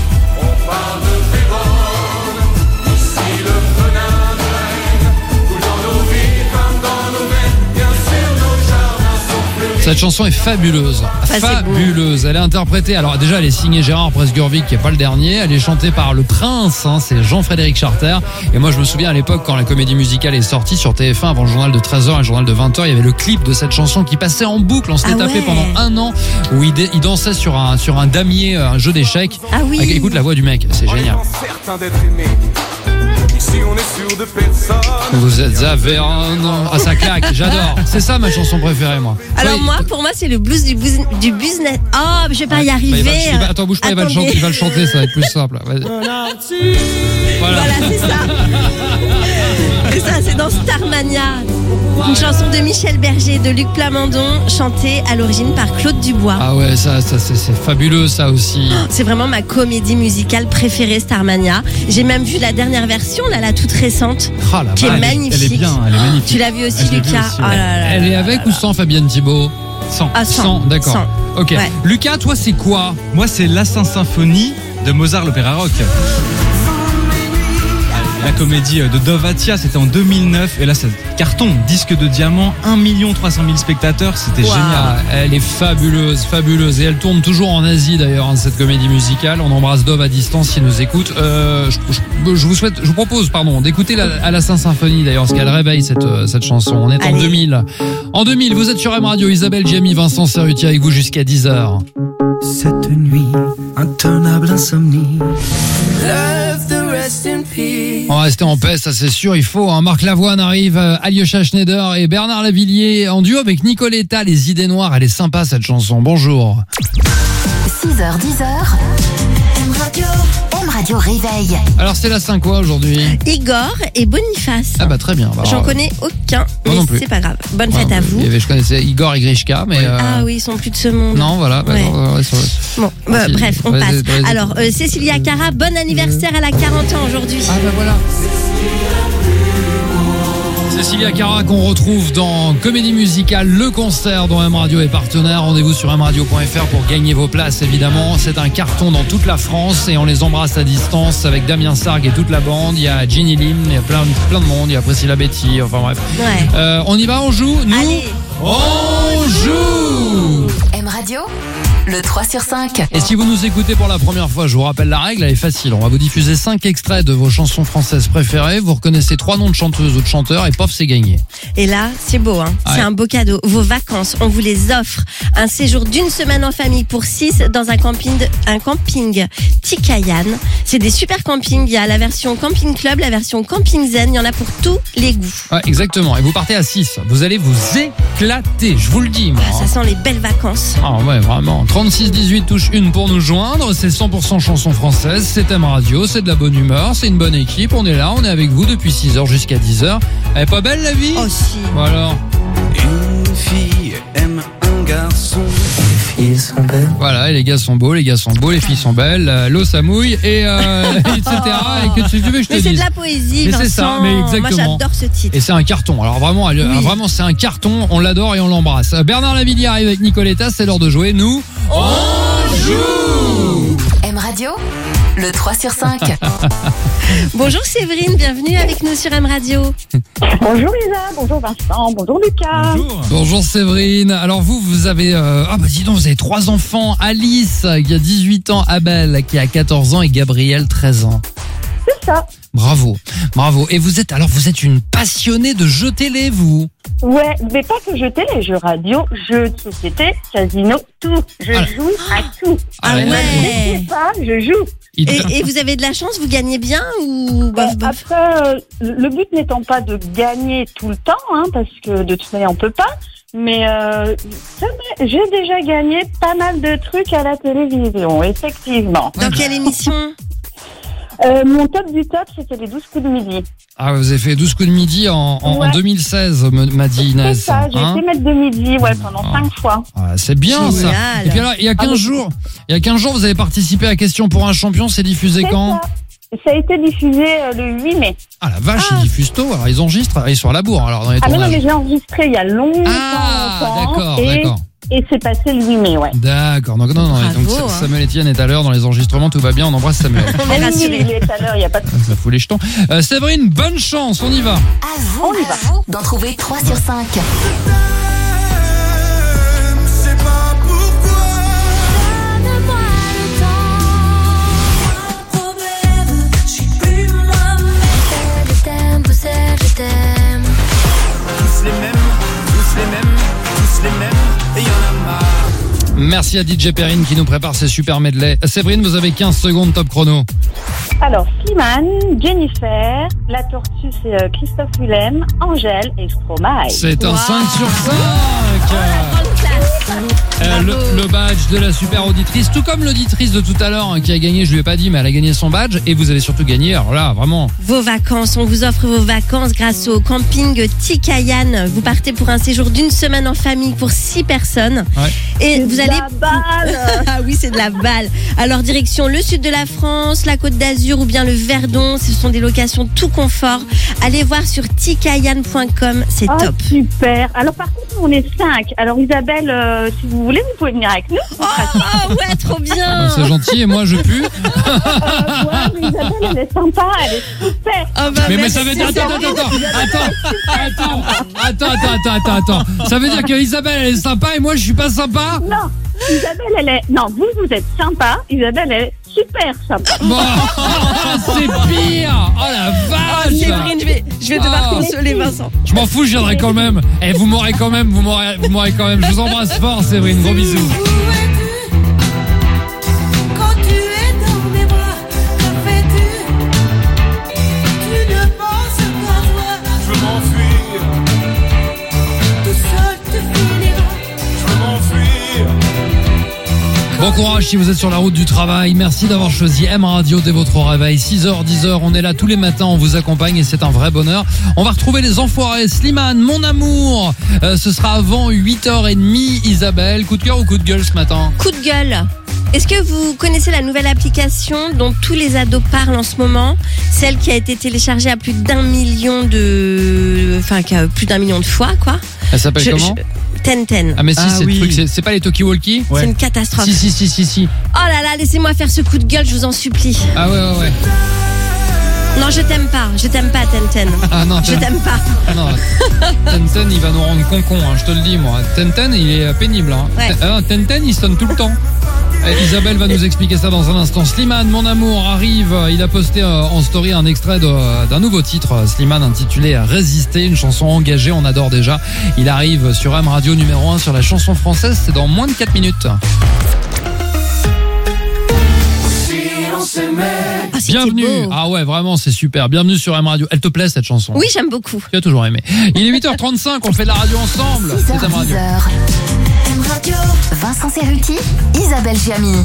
Cette chanson est fabuleuse, Ah, c'est fabuleuse. Elle est interprétée, alors déjà elle est signée Gérard Presgurvic qui est pas le dernier. Elle est chantée par le Prince, hein, c'est Jean-Frédéric Charter. Et moi je me souviens à l'époque quand la comédie musicale est sortie sur T F un avant le journal de treize heures et le journal de vingt heures, il y avait le clip de cette chanson qui passait en boucle. On s'était Ah tapé ouais. pendant un an où il, dé- il dansait sur un sur un damier, un jeu d'échecs. Ah oui. Ah, écoute la voix du mec, c'est génial. Certain d'être aimé. Ici on est sûr de personne. Vous êtes à Vérone. Ah ça claque, j'adore. C'est ça ma chanson préférée moi. Alors Oui. moi, pour moi, c'est le blues du, bus- du business. Oh, je vais pas y Bah, arriver. il va, il va- attends, bouge pas, il va, le Attendez. chanter, il va le chanter, ça va être plus simple. Vas-y. Voilà. Voilà, c'est ça. C'est ça, c'est dans Starmania. Une chanson de Michel Berger et de Luc Plamondon, chantée à l'origine par Claude Dubois. Ah ouais, ça, ça c'est, c'est fabuleux ça aussi. C'est vraiment ma comédie musicale préférée, Starmania. J'ai même vu la dernière version, là, la toute récente, Ah, la qui est vache. magnifique. Elle est bien, elle est magnifique. Tu l'as vu aussi, Je l'ai vu Lucas? aussi, Oh ouais. là là Elle là est là avec là ou là. sans Fabienne Thibault? Sans. Ah, sans. D'accord. Sans. Ok. Ouais. Lucas, toi c'est quoi? Moi, c'est La Saint-Symphonie de Mozart l'Opéra Rock. La comédie de Dovatia, c'était en deux mille neuf. Et là, c'est carton, disque de diamant, un million trois cent mille spectateurs. C'était Wow. génial. Ah, elle est fabuleuse, fabuleuse. Et elle tourne toujours en Asie d'ailleurs, hein, cette comédie musicale. On embrasse Dove à distance s'il nous écoute. Euh, je, je- je vous souhaite, je vous propose, pardon, d'écouter la, à la Saint-Symphonie d'ailleurs, parce qu'elle réveille cette, euh, cette chanson. On est en Allez. deux mille. En deux mille, vous êtes sur M Radio, Isabelle Giamy, Vincent Cerruti avec vous jusqu'à dix heures. Cette nuit, intenable insomnie. Love the rest in peace. On va rester en paix, ça c'est sûr, il faut. Hein. Marc Lavoine arrive, euh, Alyosha Schneider et Bernard Lavillier en duo avec Nicoletta, Les Idées Noires. Elle est sympa cette chanson. Bonjour. six heures dix heures. M Radio. M Radio réveille. Alors c'est la cinq quoi aujourd'hui? Igor et Boniface. Ah bah très bien. Bah, J'en alors, connais aucun, Moi mais non plus. c'est pas grave. Bonne ouais, fête à il vous. y avait- je connaissais Igor et Grishka, mais... euh, Ah oui, ils sont plus de ce monde. Non, voilà. bah, Ouais. non, ouais, ça va. Bon, bah, Vas-y, bref, on vas-y, passe. vas-y. Alors, euh, Cécilia Cara, bon anniversaire, elle a quarante ans aujourd'hui. Ah bah voilà. Cécilia Cara qu'on retrouve dans Comédie Musicale, le concert dont M Radio est partenaire. Rendez-vous sur m radio point f r pour gagner vos places évidemment. C'est un carton dans toute la France et on les embrasse à distance avec Damien Sargue et toute la bande. Il y a Ginny Lim, il y a plein, plein de monde, il y a Priscilla Betty, enfin bref. Ouais. Euh, on y va, on joue, nous Allez. on joue. M Radio, le trois sur cinq. Et si vous nous écoutez pour la première fois, je vous rappelle la règle, elle est facile. On va vous diffuser cinq extraits de vos chansons françaises préférées. Vous reconnaissez trois noms de chanteuses ou de chanteurs et pof, c'est gagné. Et là, c'est beau, hein. Ouais. C'est un beau cadeau. Vos vacances, on vous les offre. Un séjour d'une semaine en famille pour six dans un camping, de- un camping Tikayan. C'est des super campings. Il y a la version camping club, la version camping zen. Il y en a pour tous les goûts. Ouais, exactement. Et vous partez à six. Vous allez vous éclater, je vous le dis. Moi. Ah, ça sent les belles vacances. Ah ouais, vraiment. trente-six dix-huit touche une pour nous joindre. C'est cent pour cent chansons françaises. C'est M Radio. C'est de la bonne humeur. C'est une bonne équipe. On est là. On est avec vous depuis six heures jusqu'à dix heures. Elle est pas belle la vie? Oh si. Bon alors. Une fille aime un garçon. Les filles sont belles. Voilà, et les gars sont beaux, les gars sont beaux, les filles sont belles, euh, l'eau ça mouille, et euh, et cetera. Et que tu veux que je te Mais c'est dise. de la poésie, Mais Vincent. c'est ça, mais exactement. Moi, j'adore ce titre. Et c'est un carton. Alors vraiment, elle- Oui. vraiment c'est un carton. On l'adore et on l'embrasse. Euh, Bernard Lavillier arrive avec Nicoletta. C'est l'heure de jouer. Nous, on joue. M Radio, le trois sur cinq. Bonjour Séverine, bienvenue avec nous sur M Radio. Bonjour Lisa, bonjour Vincent, bonjour Lucas. Bonjour. Bonjour Séverine. Alors vous, vous avez euh, ah bah dis donc, vous avez trois enfants. Alice qui a dix-huit ans, Abel qui a quatorze ans et Gabriel treize ans. C'est ça. Bravo, bravo. Et vous êtes alors vous êtes une passionnée de jeux télé, vous. Ouais, mais pas que jeux télé, jeux radio, jeux de société, casino, tout. Je Ah. joue à tout. Ah ouais. Je sais pas, je joue. Il- Et, et vous avez de la chance, vous gagnez bien ou bof bof? Après, euh, le but n'étant pas de gagner tout le temps, hein, parce que de toute manière on peut pas. Mais euh, ça m'est- j'ai déjà gagné pas mal de trucs à la télévision, effectivement. Dans quelle émission? Euh, mon top du top, c'était les douze coups de midi. Ah, vous avez fait douze coups de midi en, en, en Ouais. deux mille seize, me- m'a dit C'est Inès. ça, j'ai hein. été maître de midi, ouais, pendant Ah. cinq fois. Ah, c'est bien ça. Génial. Et puis alors, il y a quinze Ah, jours, il y a quinze jours, vous avez participé à Question pour un champion. C'est diffusé C'est quand? ça. Ça a été diffusé euh, le huit mai. Ah la vache, Ah. ils diffusent tôt. Alors ils enregistrent, ils sont à la bourre. Alors dans les Ah mais non, tournages. mais j'ai enregistré il y a longtemps. Ah, longtemps, d'accord, et, d'accord. Et c'est passé le huit mai, ouais. D'accord. Donc non, non. Bravo, donc Sa- hein. Samuel Etienne est à l'heure dans les enregistrements. Tout va bien. On embrasse Samuel. On est Ah oui, rassurés. il est à l'heure, il n'y a pas de Ça fout les jetons. Euh, Séverine, bonne chance. On y va. À vous, On y va. à vous d'en trouver trois sur cinq. C'est pas pourquoi. Donne-moi le temps. Mon problème, je suis plus moi-même. Je t'aime, Poussel, je t'aime. Tous les mêmes, tous les mêmes, tous les mêmes, et y en a marre. Merci à D J Perrine qui nous prépare ses super medley. Euh, Séverine, vous avez quinze secondes top chrono. Alors, Slimane, Jennifer, la tortue c'est euh, Christophe Willem, Angèle et Stromae. C'est un Wow. cinq sur cinq. Oh, la grande classe. Euh, le, le badge de la super auditrice, tout comme l'auditrice de tout à l'heure hein, qui a gagné, je lui ai pas dit, mais elle a gagné son badge et vous avez surtout gagné, alors là, vraiment. Vos vacances, on vous offre vos vacances grâce au camping Tikayan. Vous partez pour un séjour d'une semaine en famille pour six personnes. Ouais. Et C'est vous de allez. la balle. Ah oui, c'est de la balle. Alors, direction le sud de la France, la Côte d'Azur ou bien le Verdon. Ce sont des locations tout confort. Allez voir sur tikayan point com, c'est Oh, top. super. Alors, par contre, on est cinq. Alors, Isabelle, euh, si vous voulez, vous pouvez venir avec nous. Oh, oh, ouais, trop Bon, bien. c'est gentil et moi je pue. Euh, ouais, mais Isabelle, elle est sympa, elle est super. Oh, bah, Mais, mais merci. ça veut dire attends attends attends attends attends attends attends attends attends ça veut dire que Isabelle elle est sympa et moi je suis pas sympa. Non, Isabelle, elle est. Non, vous, vous êtes sympa. Isabelle, elle est super sympa. Bon, c'est pire. Oh la Oh, vache. Séverine, je vais, je vais devoir Oh. consoler Vincent. Je m'en fous, je viendrai quand même. Et vous m'aurez quand même, vous m'aurez, vous m'aurez quand même. Je vous embrasse fort, Séverine. Gros bisous. Quand tu es dans mes bras, que fais-tu? Tu ne penses qu'à toi. Je veux m'enfuir, Tout seul tu finiras. je veux m'enfuir. Bon courage si vous êtes sur la route du travail. Merci d'avoir choisi M Radio dès votre réveil. six heures, dix heures, on est là tous les matins, on vous accompagne et c'est un vrai bonheur. On va retrouver les enfoirés. Slimane, mon amour. Euh, ce sera avant huit heures trente. Isabelle, coup de cœur ou coup de gueule ce matin? Coup de gueule. Est-ce que vous connaissez la nouvelle application dont tous les ados parlent en ce moment? Celle qui a été téléchargée à plus d'un million de... Enfin, qui a plus d'un million de fois, quoi. Elle s'appelle Je- comment? je- Ten Ten. Ah mais si, Ah c'est oui. le truc, c'est, c'est pas les talkie-walkie? C'est une catastrophe. Si, si, si, si, si. Oh là là, laissez-moi faire ce coup de gueule, je vous en supplie. Ah ouais, ouais, ouais. Non, je t'aime pas. Je t'aime pas, Ten Ten. Ah non, Je Ten- t'aime pas. ah non. Tenten, il va nous rendre concon, hein, je te le dis, moi. Tenten, il est pénible. Hein. Ouais. Ah non, Tenten, il sonne tout le temps. Eh, Isabelle va nous expliquer ça dans un instant. Slimane, mon amour, arrive. Il a posté euh, en story un extrait de- d'un nouveau titre, euh, Slimane, intitulé Résister, une chanson engagée, on adore déjà. Il arrive sur M Radio numéro un sur la chanson française, c'est dans moins de quatre minutes. Ah, c'était Bienvenue. beau. Ah ouais, vraiment, c'est super. Bienvenue sur M Radio. Elle te plaît cette chanson? Oui, j'aime beaucoup. Tu as toujours aimé. Il est huit heures trente-cinq, on fait de la radio ensemble. six C'est heures, M dix Radio. heures. Vincent Cerruti, Isabelle Giamy.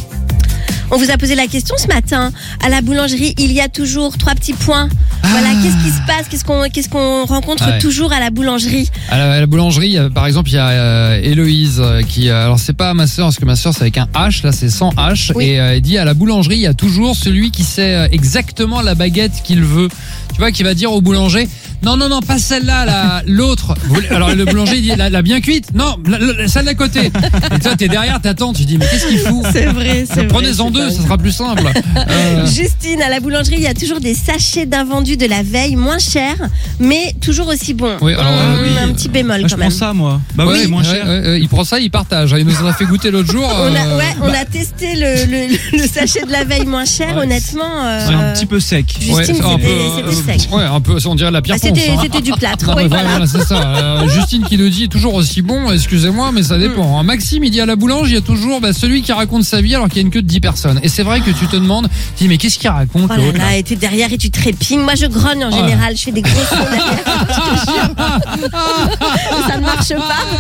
On vous a posé la question ce matin. À la boulangerie, il y a toujours trois petits points. Voilà, qu'est-ce qui se passe? Qu'est-ce qu'on qu'est-ce qu'on rencontre Ah ouais. toujours à la boulangerie? À la, à la boulangerie, il y a- par exemple, il y a euh, Héloïse euh, qui, euh, alors c'est pas ma sœur, parce que ma sœur c'est avec un H, là c'est sans H, Oui. et euh, elle dit à la boulangerie, il y a toujours celui qui sait euh, exactement la baguette qu'il veut. Tu vois, qui va dire au boulanger, non, non, non, pas celle-là, la- l'autre. Vous voulez- Alors le boulanger il dit, la, la bien cuite? Non, la- la- celle d'à côté. Et toi, t'es derrière, t'attends, tu dis, mais qu'est-ce qu'il fout? C'est vrai, c'est vrai. Prenez-en deux, ça sera plus simple. Euh, Justine, à la boulangerie, il y a toujours des sachets d'invendus de la veille, moins chers, mais toujours aussi bons. Oui, alors, Hum, euh, oui. un petit bémol Ah, quand je même. prends ça, moi. Bah ouais, oui, moins ouais, cher. ouais, ouais, il prend ça, il partage. Il nous en a fait goûter l'autre jour. On a, euh, ouais, on a testé le, le, le sachet de la veille moins cher, Ouais. honnêtement. euh, C'est un petit peu sec. Justine, Ouais, c'est un c'était- peu, c'était euh, sec. Ouais, un peu, on dirait la pierre Ah, ponce. c'était hein. c'était du plâtre. Non, oui, mais voilà. voilà, c'est ça. Euh, Justine qui nous dit toujours aussi bon, excusez-moi, mais ça dépend. hein. Maxime, il dit à la boulange, il y a toujours bah, celui qui raconte sa vie alors qu'il y a une queue de dix personnes. Et c'est vrai que tu te demandes, tu dis, mais qu'est-ce qu'il raconte Oh là l'autre là là, et t'es derrière et tu trépignes. Moi, je grogne en Ouais. général. Je fais des gros sons derrière. Je te jure. Ça ne marche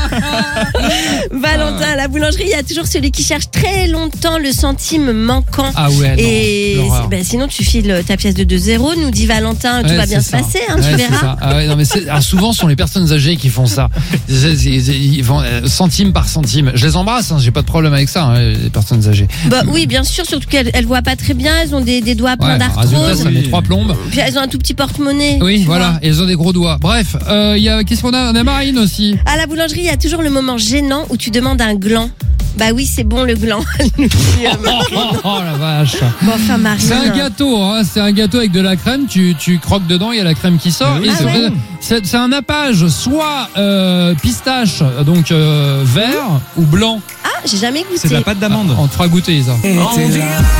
pas. Valentin, à la boulangerie, il y a toujours celui qui cherche très longtemps le centime manquant. Ah ouais, non, Et l'horreur. ben, sinon, tu files ta pièce de deux zéro, nous dit Valentin, tout Ouais, va bien c'est se ça. passer, hein, Ouais, tu c'est verras. ça. Ah ouais, non, mais c'est- alors, souvent, ce sont les personnes âgées qui font ça. C'est- c'est- c'est- Ils font euh, centime par centime. Je les embrasse, hein, j'ai pas de problème avec ça, hein, les personnes âgées. Bah oui, bien sûr, surtout qu'elles elles voient pas très bien, elles ont des, des doigts pleins Ouais, résultat, d'arthrose, ça met trois plombes. puis elles ont un tout petit porte-monnaie. Oui, tu voilà, vois. et ils ont des gros doigts. Bref, euh, il y a, qu'est-ce qu'on a? On a Marine aussi. À la boulangerie, il y a toujours le moment gênant où tu demandes un gland. Bah oui, c'est bon le gland. Elle nous dit, euh, Oh, oh, oh, la vache. Bon, enfin, Marine. C'est un gâteau, hein, c'est un gâteau avec de la crème, tu, tu croques dedans, il y a la crème qui sort. Ah et oui, c'est, ouais. c'est, c'est un nappage, soit euh, pistache, donc euh, vert, ou blanc. Ah, j'ai jamais goûté. C'est de la pâte d'amande. On te fera goûter, Isa. On dirait qu'on a tous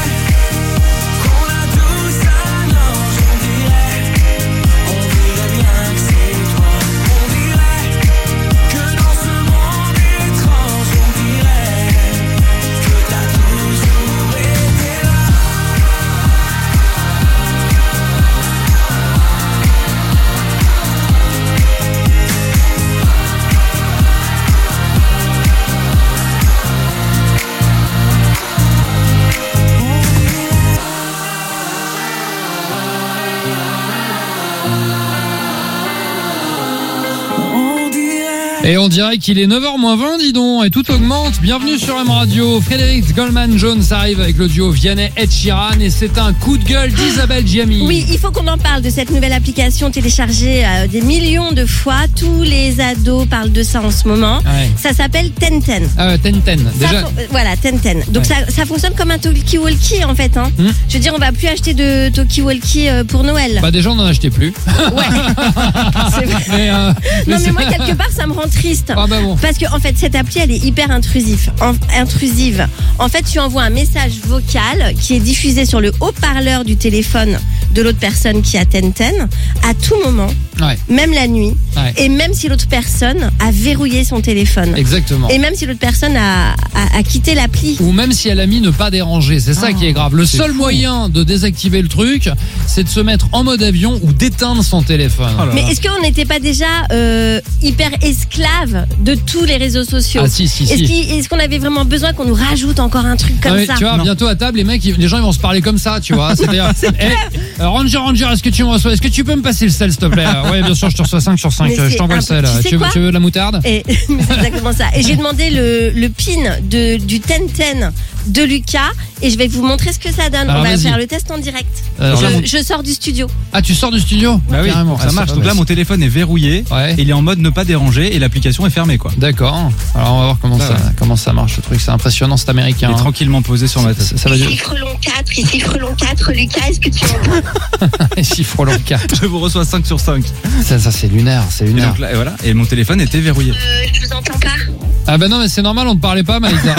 un ange, on dirait, on dirait bien que c'est toi. On dirait que dans ce monde étrange, on dirait que t'as toujours été là. Et on dirait qu'il est neuf heures moins vingt, dis donc, et tout augmente. Bienvenue sur M Radio. Frédéric Goldman Jones arrive avec le duo Vianney-Ed Sheeran et c'est un coup de gueule d'Isabelle Giammi. Oui, il faut qu'on en parle de cette nouvelle application téléchargée euh, des millions de fois. Tous les ados parlent de ça en ce moment. Ouais. Ça s'appelle ten ten. Ah ouais, ten ten. Ça Déjà. fon- euh, voilà, ten ten. Donc Ouais. ça, ça fonctionne comme un talkie-walkie en fait. Hein. Hmm. Je veux dire, on va plus acheter de talkie-walkie euh, pour Noël. Bah déjà on n'en achetait plus. Ouais. C'est vrai. Mais, euh, Non c'est- mais moi quelque part ça me rend triste. Ah bah bon. Parce que en fait cette appli elle est hyper intrusive. En, intrusive. En fait tu envoies un message vocal qui est diffusé sur le haut-parleur du téléphone de l'autre personne qui a ten ten à tout moment, Ouais, même la nuit, ouais. et même si l'autre personne a verrouillé son téléphone. Exactement. Et même si l'autre personne a, a, a quitté l'appli. Ou même si elle a mis ne pas déranger, c'est ça Oh, qui est grave. Le c'est seul fou. moyen de désactiver le truc, c'est de se mettre en mode avion ou d'éteindre son téléphone. Oh là Mais là. est-ce qu'on n'était pas déjà euh, hyper esclave de tous les réseaux sociaux? Ah si, si, Est-ce si. qu'il- est-ce qu'on avait vraiment besoin qu'on nous rajoute encore un truc comme Ah oui, ça? tu vois, Non. bientôt à table, les mecs, ils- les gens ils vont se parler comme ça, tu vois. C'est-à-dire, eh, euh, Ranger, Ranger, est-ce que tu me reçois? Est-ce que tu peux me passer le sel, s'il te plaît? Ouais, bien sûr, je te reçois cinq sur cinq. Mais Je c'est t'envoie le un peu- sel. tu sais Tu veux, quoi tu veux de la moutarde? Et mais c'est exactement ça. Et j'ai demandé le, le pin de, du ten ten de Lucas et je vais vous montrer ce que ça donne. Alors, On va vas-y. faire le test en direct. Alors, je, là, mon- je sors du studio. Ah, tu sors du studio? Bah oui, Carrément. ça Ah, marche. va, Donc bah, là, mon téléphone est verrouillé. Ouais. Et il est en mode ne pas déranger et l'application est fermée, quoi. D'accord. Alors on va voir comment Ah ça, ouais. comment ça marche le truc. C'est impressionnant, c'est Il américain. est hein. tranquillement posé sur ma tête. Ça, ça va Ici Frelon quatre, ici Frelon quatre, Lucas, est-ce que tu m'entends? chiffre long quatre. Je vous reçois cinq sur cinq. Ça, ça c'est lunaire, c'est Et lunaire. donc là, et voilà. Et mon téléphone était verrouillé. Euh, je vous entends pas. Ah bah non mais c'est normal, on ne parlait pas Maïsa.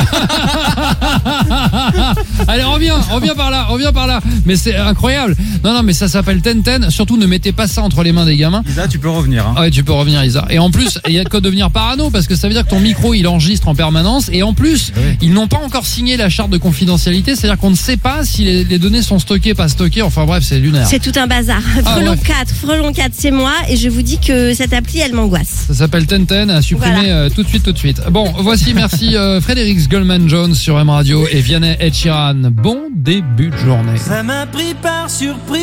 Allez reviens, reviens par là, reviens par là. Mais c'est incroyable. Non non mais ça s'appelle ten ten. Surtout ne mettez pas ça entre les mains des gamins. Isa, tu peux revenir. Hein. Ah ouais, tu peux revenir Isa. Et en plus, il y a de quoi devenir parano parce que ça veut dire que ton micro il enregistre en permanence et en plus, Oui. ils n'ont pas encore signé la charte de confidentialité, c'est-à-dire qu'on ne sait pas si les, les données sont stockées, pas stockées. Enfin bref, c'est lunaire. C'est tout un bazar. Ah, Frelon ouais. quatre, Frelon quatre, c'est moi et je vous dis que cette appli elle m'angoisse. Ça s'appelle ten ten, à supprimer Voilà. euh, tout de suite, tout de suite. Bon, voici, merci euh, Frédéric Goldman Jones sur M Radio et Vianney-Ed Sheeran. Bon début de journée. Ça m'a pris par surprise.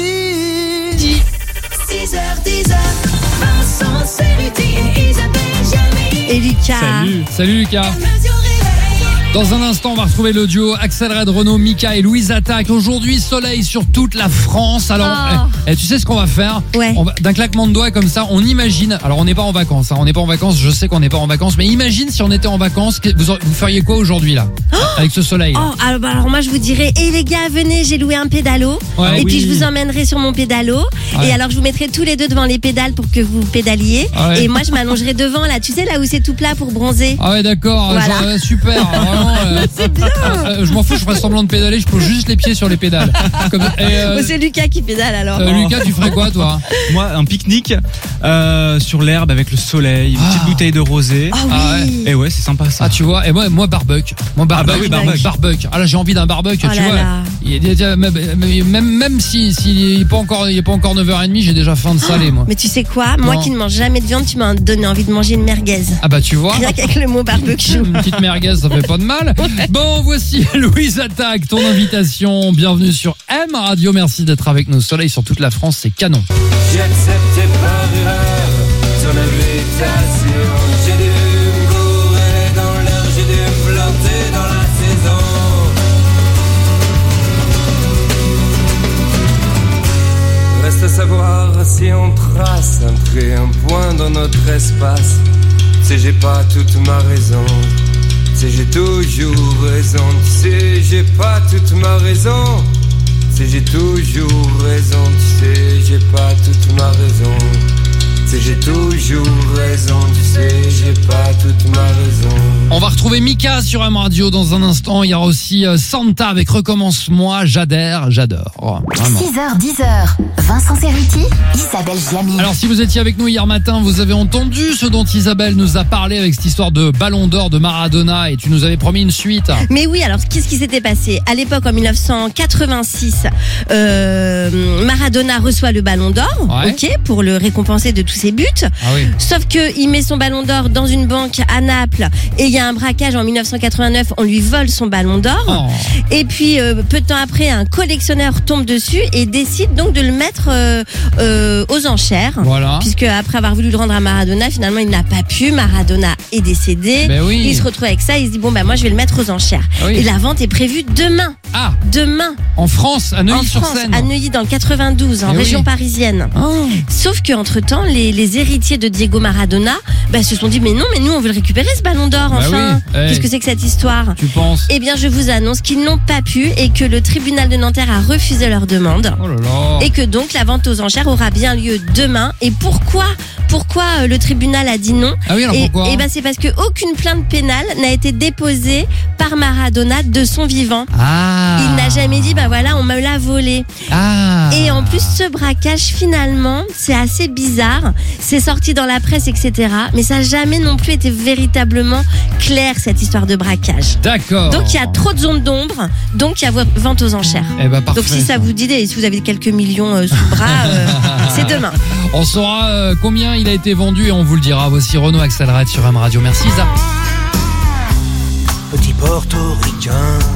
six heures, dix heures, Vincent Cerruti et Isabelle Giammi. Et Lucas. Salut. Salut Lucas. Radio Réveil. Dans un instant, on va retrouver le duo Axel Red, Renaud, Mika et Louise Attaque. Aujourd'hui, soleil sur toute la France. Alors, Oh. eh, eh, tu sais ce qu'on va faire? Ouais. On va- D'un claquement de doigts comme ça, on imagine. Alors, on n'est pas en vacances. Hein, on n'est pas en vacances. Je sais qu'on n'est pas en vacances, mais imagine si on était en vacances. que- Vous, vous feriez quoi aujourd'hui là, avec ce soleil? Oh, alors, bah, alors moi je vous dirais, et les gars, venez, j'ai loué un pédalo. Ouais. et puis Oui. je vous emmènerai sur mon pédalo. Ouais. Et alors je vous mettrai tous les deux devant les pédales pour que vous pédaliez. Ouais. Et moi je m'allongerai devant là, tu sais là où c'est tout plat pour bronzer. Ah ouais, d'accord. Voilà. Genre, euh, super. Vraiment. euh, euh, je m'en fous. Je ferai semblant de pédaler. Je pose juste les pieds sur les pédales. Comme, et, euh, Oh, c'est Lucas qui pédale alors. euh, Lucas, tu ferais quoi toi? Moi, un pique-nique euh, sur l'herbe avec le soleil, une petite Ah. bouteille de rosé. Ah Ah oui. Et ouais, c'est sympa ça. Ah tu vois, et moi moi barbecue. Moi barbecue. bah oui, barbecue. barbecue. Ah là j'ai envie d'un barbecue, Oh tu là vois. là. Il est déjà- même même même si s'il n'est pas encore il est pas encore neuf heures trente, j'ai déjà faim de salé moi. Mais tu sais quoi, moi Non. qui ne mange jamais de viande, tu m'as donné envie de manger une merguez. Ah bah tu vois. Rien qu'avec le mot barbecue. Une petite merguez, ça fait pas de mal. Bon, voici Louise Attaque, ton invitation. Bienvenue sur M Radio. Merci d'être avec nous. Soleil sur toute la France, c'est canon. J'ai accepté par erreur ton invitation. J'ai dû me courir dans l'air, j'ai dû me planter dans la saison. Reste à savoir si on trace un trait, un point dans notre espace. Tu sais, j'ai pas toute ma raison. Tu sais, j'ai toujours raison. Tu sais, j'ai pas toute ma raison. Tu sais, j'ai toujours raison. Tu sais, j'ai pas toute ma raison. Tu sais, j'ai toujours raison. Tu sais, j'ai pas toute ma raison. On va retrouver Mika sur M Radio dans un instant. Il y aura aussi euh, Santa avec Recommence-moi. J'adhère, j'adore. Vraiment. six heures, dix heures, Vincent Cerruti, Isabelle Giammi. Alors si vous étiez avec nous hier matin, vous avez entendu ce dont Isabelle nous a parlé avec cette histoire de ballon d'or de Maradona et tu nous avais promis une suite. Mais oui, alors qu'est-ce qui s'était passé? À l'époque, en mille neuf cent quatre-vingt-six, euh, Maradona reçoit le Ballon d'Or, Ouais. ok, pour le récompenser de tous ses buts. Ah oui. Sauf que il met son ballon d'or dans une banque à Naples et il y a un braquage en dix-neuf cent quatre-vingt-neuf. On lui vole son ballon d'or. Oh. Et puis euh, peu de temps après, un collectionneur tombe dessus et décide donc de le mettre euh, euh, aux enchères. Voilà. Puisque après avoir voulu le rendre à Maradona, finalement il n'a pas pu. Maradona est décédé. Ben oui. Il se retrouve avec ça. Il se dit bon bah moi je vais le mettre aux enchères. Ah oui. Et la vente est prévue demain. Ah, Demain. en France, à En France, Neuilly-sur-Seine. à Neuilly dans le quatre-vingt-douze, en Eh oui. région parisienne. Oh. Sauf que entre temps, les, les héritiers de Diego Maradona bah, se sont dit mais non, mais nous on veut le récupérer ce ballon d'or Bah enfin. oui. Eh. Qu'est-ce que c'est que cette histoire? Tu penses? Eh bien, je vous annonce qu'ils n'ont pas pu et que le tribunal de Nanterre a refusé leur demande. Oh là là. Et que donc la vente aux enchères aura bien lieu demain. Et pourquoi Pourquoi euh, le tribunal a dit non? Ah oui, alors Et, pourquoi? et ben c'est parce que aucune plainte pénale n'a été déposée par Maradona de son vivant. Ah. Il n'a jamais dit bah voilà on me l'a volé. Ah. Et en plus ce braquage finalement c'est assez bizarre. C'est sorti dans la presse et cetera. Mais ça n'a jamais non plus été véritablement clair cette histoire de braquage. D'accord. Donc il y a trop de zones d'ombre. Donc il y a vo- vente aux enchères. Eh ben, parfait. Donc si ça vous dit et si vous avez quelques millions euh, sous le bras, euh, c'est demain. On saura euh, combien il a été vendu et on vous le dira. Voici Renaud Axelrad sur M Radio. Merci Isa. Petit portoricain.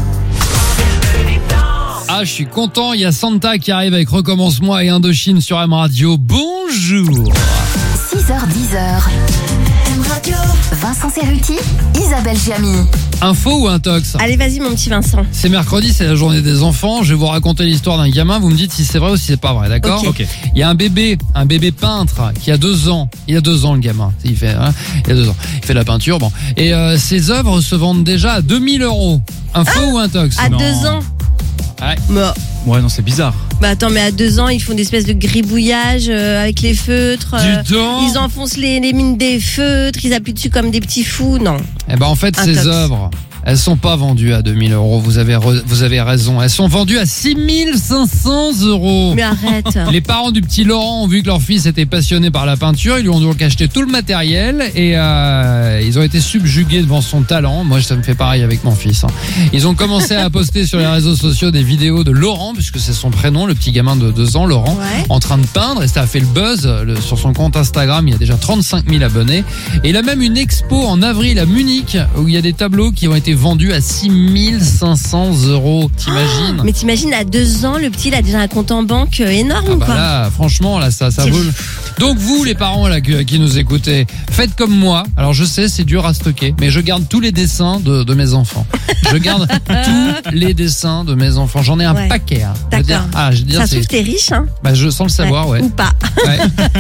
Ah, je suis content. Il y a Santa qui arrive avec Recommence-moi et Indochine sur M Radio. Bonjour. six heures dix. M Radio. Vincent Cerruti, Isabelle Giamy. Info ou intox? Allez vas-y mon petit Vincent. C'est mercredi, c'est la journée des enfants. Je vais vous raconter l'histoire d'un gamin. Vous me dites si c'est vrai ou si c'est pas vrai, d'accord? Ok. Ok. Il y a un bébé, un bébé peintre qui a deux ans. Il a deux ans le gamin. Il fait, hein, il a deux ans. Il fait de la peinture, bon. Et euh, ses œuvres se vendent déjà à deux mille euros. Info ou intox? À Non. deux ans. Ouais. Bah, Ouais, non, c'est bizarre. bah attends mais à deux ans ils font des espèces de gribouillage euh, avec les feutres. euh, Du temps. Ils enfoncent les, les mines des feutres. Ils appuient dessus comme des petits fous. Non. Eh ben en fait, Intox. ces œuvres, elles sont pas vendues à deux mille euros. Vous avez re- vous avez raison. Elles sont vendues à six mille cinq cents euros. Mais arrête. Les parents du petit Laurent ont vu que leur fils était passionné par la peinture. Ils lui ont donc acheté tout le matériel et euh, ils ont été subjugués devant son talent. Moi, ça me fait pareil avec mon fils. hein. Ils ont commencé à poster sur les réseaux sociaux des vidéos de Laurent, puisque c'est son prénom, le petit gamin de deux ans, Laurent, Ouais. en train de peindre. Et ça a fait le buzz. Le- sur son compte Instagram, il y a déjà trente-cinq mille abonnés. Et il a même une expo en avril à Munich où il y a des tableaux qui ont été vendus à six mille cinq cents euros. T'imagines? Mais t'imagines à deux ans le petit il a déjà un compte en banque euh, énorme Ah bah quoi. là, franchement, là, ça, ça C'est- vaut. le- Donc vous, les parents là qui, qui nous écoutez, faites comme moi. Alors je sais, c'est dur à stocker, mais je garde tous les dessins de, de mes enfants. Je garde tous les dessins de mes enfants. J'en ai un Ouais. paquet. Hein. Je veux D'accord. dire- ah, je veux dire, Ça se c'est. trouve t'es riche hein. Bah, je sens le savoir, ouais. Ou pas. Ouais.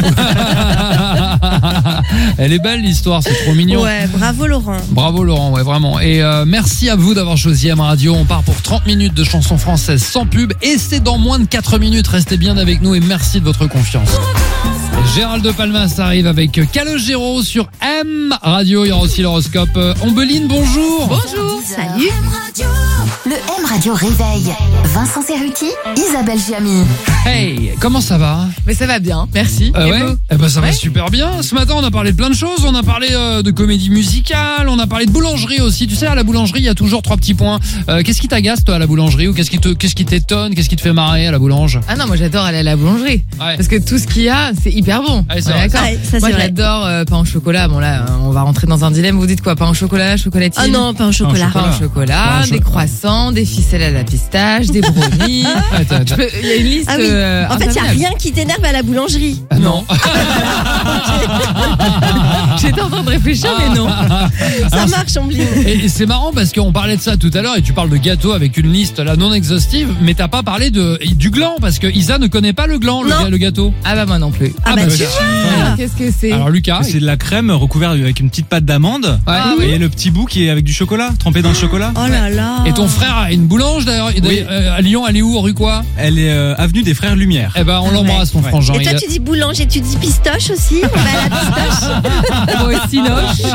Elle est belle l'histoire, c'est trop mignon. Ouais, bravo Laurent. Bravo Laurent, ouais vraiment. Et euh, merci à vous d'avoir choisi M Radio. On part pour trente minutes de chansons françaises sans pub et c'est dans moins de quatre minutes. Restez bien avec nous et merci de votre confiance. Gérald de Palmas arrive avec Calogero sur M Radio. Il y aura aussi l'horoscope. Euh, Ombeline, bonjour. Bonjour. Salut. Le M Radio réveille. Vincent Cerruti, Isabelle Giamy. Hey, comment ça va? Mais ça va bien, merci. Euh, Et ouais. vous Eh ben ça va Ouais. super bien. Ce matin, on a parlé de plein de choses. On a parlé euh, de comédie musicale. On a parlé de boulangerie aussi. Tu sais, à la boulangerie, il y a toujours trois petits points. Euh, qu'est-ce qui t'agace toi à la boulangerie ou qu'est-ce qui te, qu'est-ce qui t'étonne, qu'est-ce qui te fait marrer à la boulange? Ah non, moi j'adore aller à la boulangerie. Ouais. Parce que tout ce qu'il y a, c'est hyper bon. Ouais, c'est On est vrai. d'accord. Ouais, ça, c'est moi vrai. j'adore euh, pain au chocolat. Bon là, euh, on va rentrer dans un dilemme. Vous dites quoi? Pain au chocolat, chocolatine? Oh non, pas au chocolat. Pain au chocolat, Pain au des cho- croissants, des ficelles à la pistache, des brownies. Ouais, t'as- Je t'as- peux- Il y a une liste. Ah oui. euh, En fait, il n'y a interminable. rien qui t'énerve à la boulangerie. Ah non. J'étais en train de réfléchir, mais non. Ça marche, Ombline. Et et c'est marrant parce qu'on parlait de ça tout à l'heure et tu parles de gâteau avec une liste là non exhaustive, mais t'as pas parlé de du gland parce que Isa ne connaît pas le gland, le, Non. ga- le gâteau. Ah bah moi non plus. Ah bah, tu si. Ah, Qu'est-ce que c'est? Alors Lucas, C'est de la crème recouverte avec une petite pâte d'amande. ouais. Et le petit bout qui est avec du chocolat, trempé dans le chocolat. Oh là là. Et ton frère a une boulange d'ailleurs, d'ailleurs, euh, à Lyon, elle est où, rue quoi? Elle est euh, avenue des Frères Lumière. Eh ben on Ah l'embrasse ton ouais. frangin. Et Il toi, a- tu dis boulange et tu dis pistoche aussi. On va à la pistoche. Moi aussi, noche.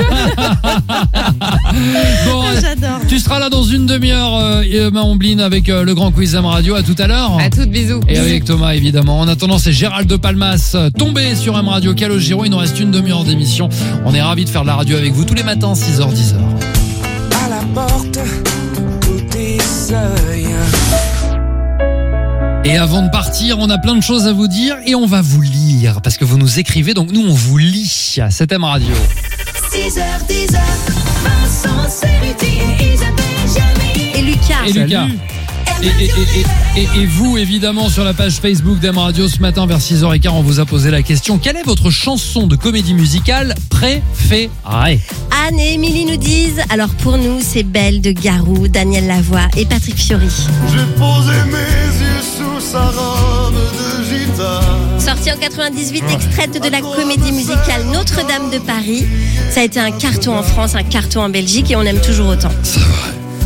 Bon, euh, J'adore. tu seras là dans une demi-heure, euh, euh, ma Ombline, avec euh, le grand quiz M Radio. À tout à l'heure. À toutes, bisous. Et avec Thomas évidemment. En attendant, c'est Gérald de Palmas euh, tombé sur M Radio Calogero. Il nous reste une demi-heure d'émission. On est ravis de faire de la radio avec vous tous les matins, six heures dix heures. À la porte, tous tes seuils. Et avant de partir, on a plein de choses à vous dire et on va vous lire parce que vous nous écrivez, donc nous on vous lit. C'est M Radio. six heures, dix heures, Vincent Cerruti et Isabelle Jamy. Et Lucas. Et Lucas. Et, et, et, et, et vous, évidemment, sur la page Facebook d'M Radio, ce matin vers six heures quinze, on vous a posé la question: quelle est votre chanson de comédie musicale préférée? Anne et Émilie nous disent, alors pour nous, c'est Belle de Garou, Daniel Lavoie et Patrick Fiori. J'ai posé mes yeux sous sa robe de gitane. Sortie en quatre-vingt-dix-huit, extraite de la comédie musicale Notre-Dame de Paris. Ça a été un carton en France, un carton en Belgique et on aime toujours autant. C'est vrai.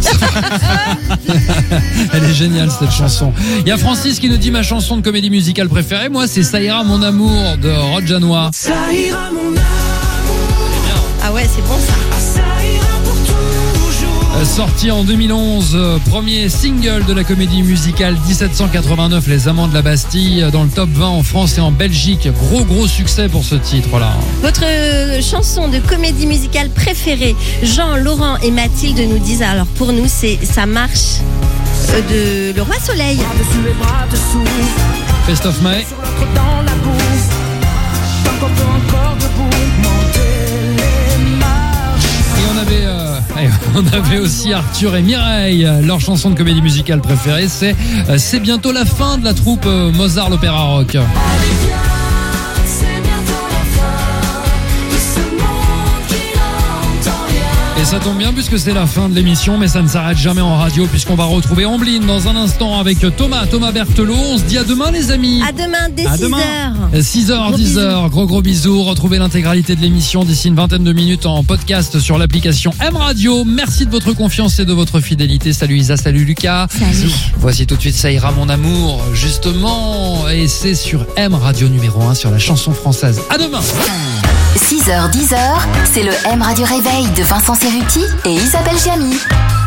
Elle est géniale cette chanson. Il y a Francis qui nous dit: ma chanson de comédie musicale préférée, moi c'est Ça ira mon amour de Rod Janois. Ça ira mon amour. Ah ouais, c'est bon ça. Ça ira pour toujours. Euh, Sorti en deux mille onze, euh, premier single de la comédie musicale dix-sept cent quatre-vingt-neuf, Les Amants de la Bastille, dans le top vingt en France et en Belgique. Gros gros succès pour ce titre là. Votre euh, chanson de comédie musicale préférée, Jean, Laurent et Mathilde nous disent, alors pour nous, c'est Ça marche euh, de Le Roi Soleil. Par-dessus les bras de souffle. Fest of May. Sur l'autre dans la bouffe. Tant qu'on peut encore debout monter les marches. Et on avait, euh, et on avait aussi Arthur et Mireille. Leur chanson de comédie musicale préférée, c'est euh, C'est bientôt la fin de la troupe euh, Mozart l'Opéra Rock. Allez viens, c'est bientôt la fin de ce monde qui n'entend rien. Et ça tombe bien puisque c'est la fin de l'émission, mais ça ne s'arrête jamais en radio puisqu'on va retrouver Ambline dans un instant avec Thomas, Thomas Berthelot. On se dit à demain les amis. À demain dès À six demain. heures. six heures, Gros dix heures, gros gros bisous. Retrouvez l'intégralité de l'émission d'ici une vingtaine de minutes en podcast sur l'application M Radio. Merci de votre confiance et de votre fidélité. Salut Isa, salut Lucas. Salut. Voici tout de suite Ça ira mon amour, justement. Et c'est sur M Radio numéro un sur la chanson française. À demain. six heures, dix heures, c'est le M Radio Réveil de Vincent Cerruti et Isabelle Jamy.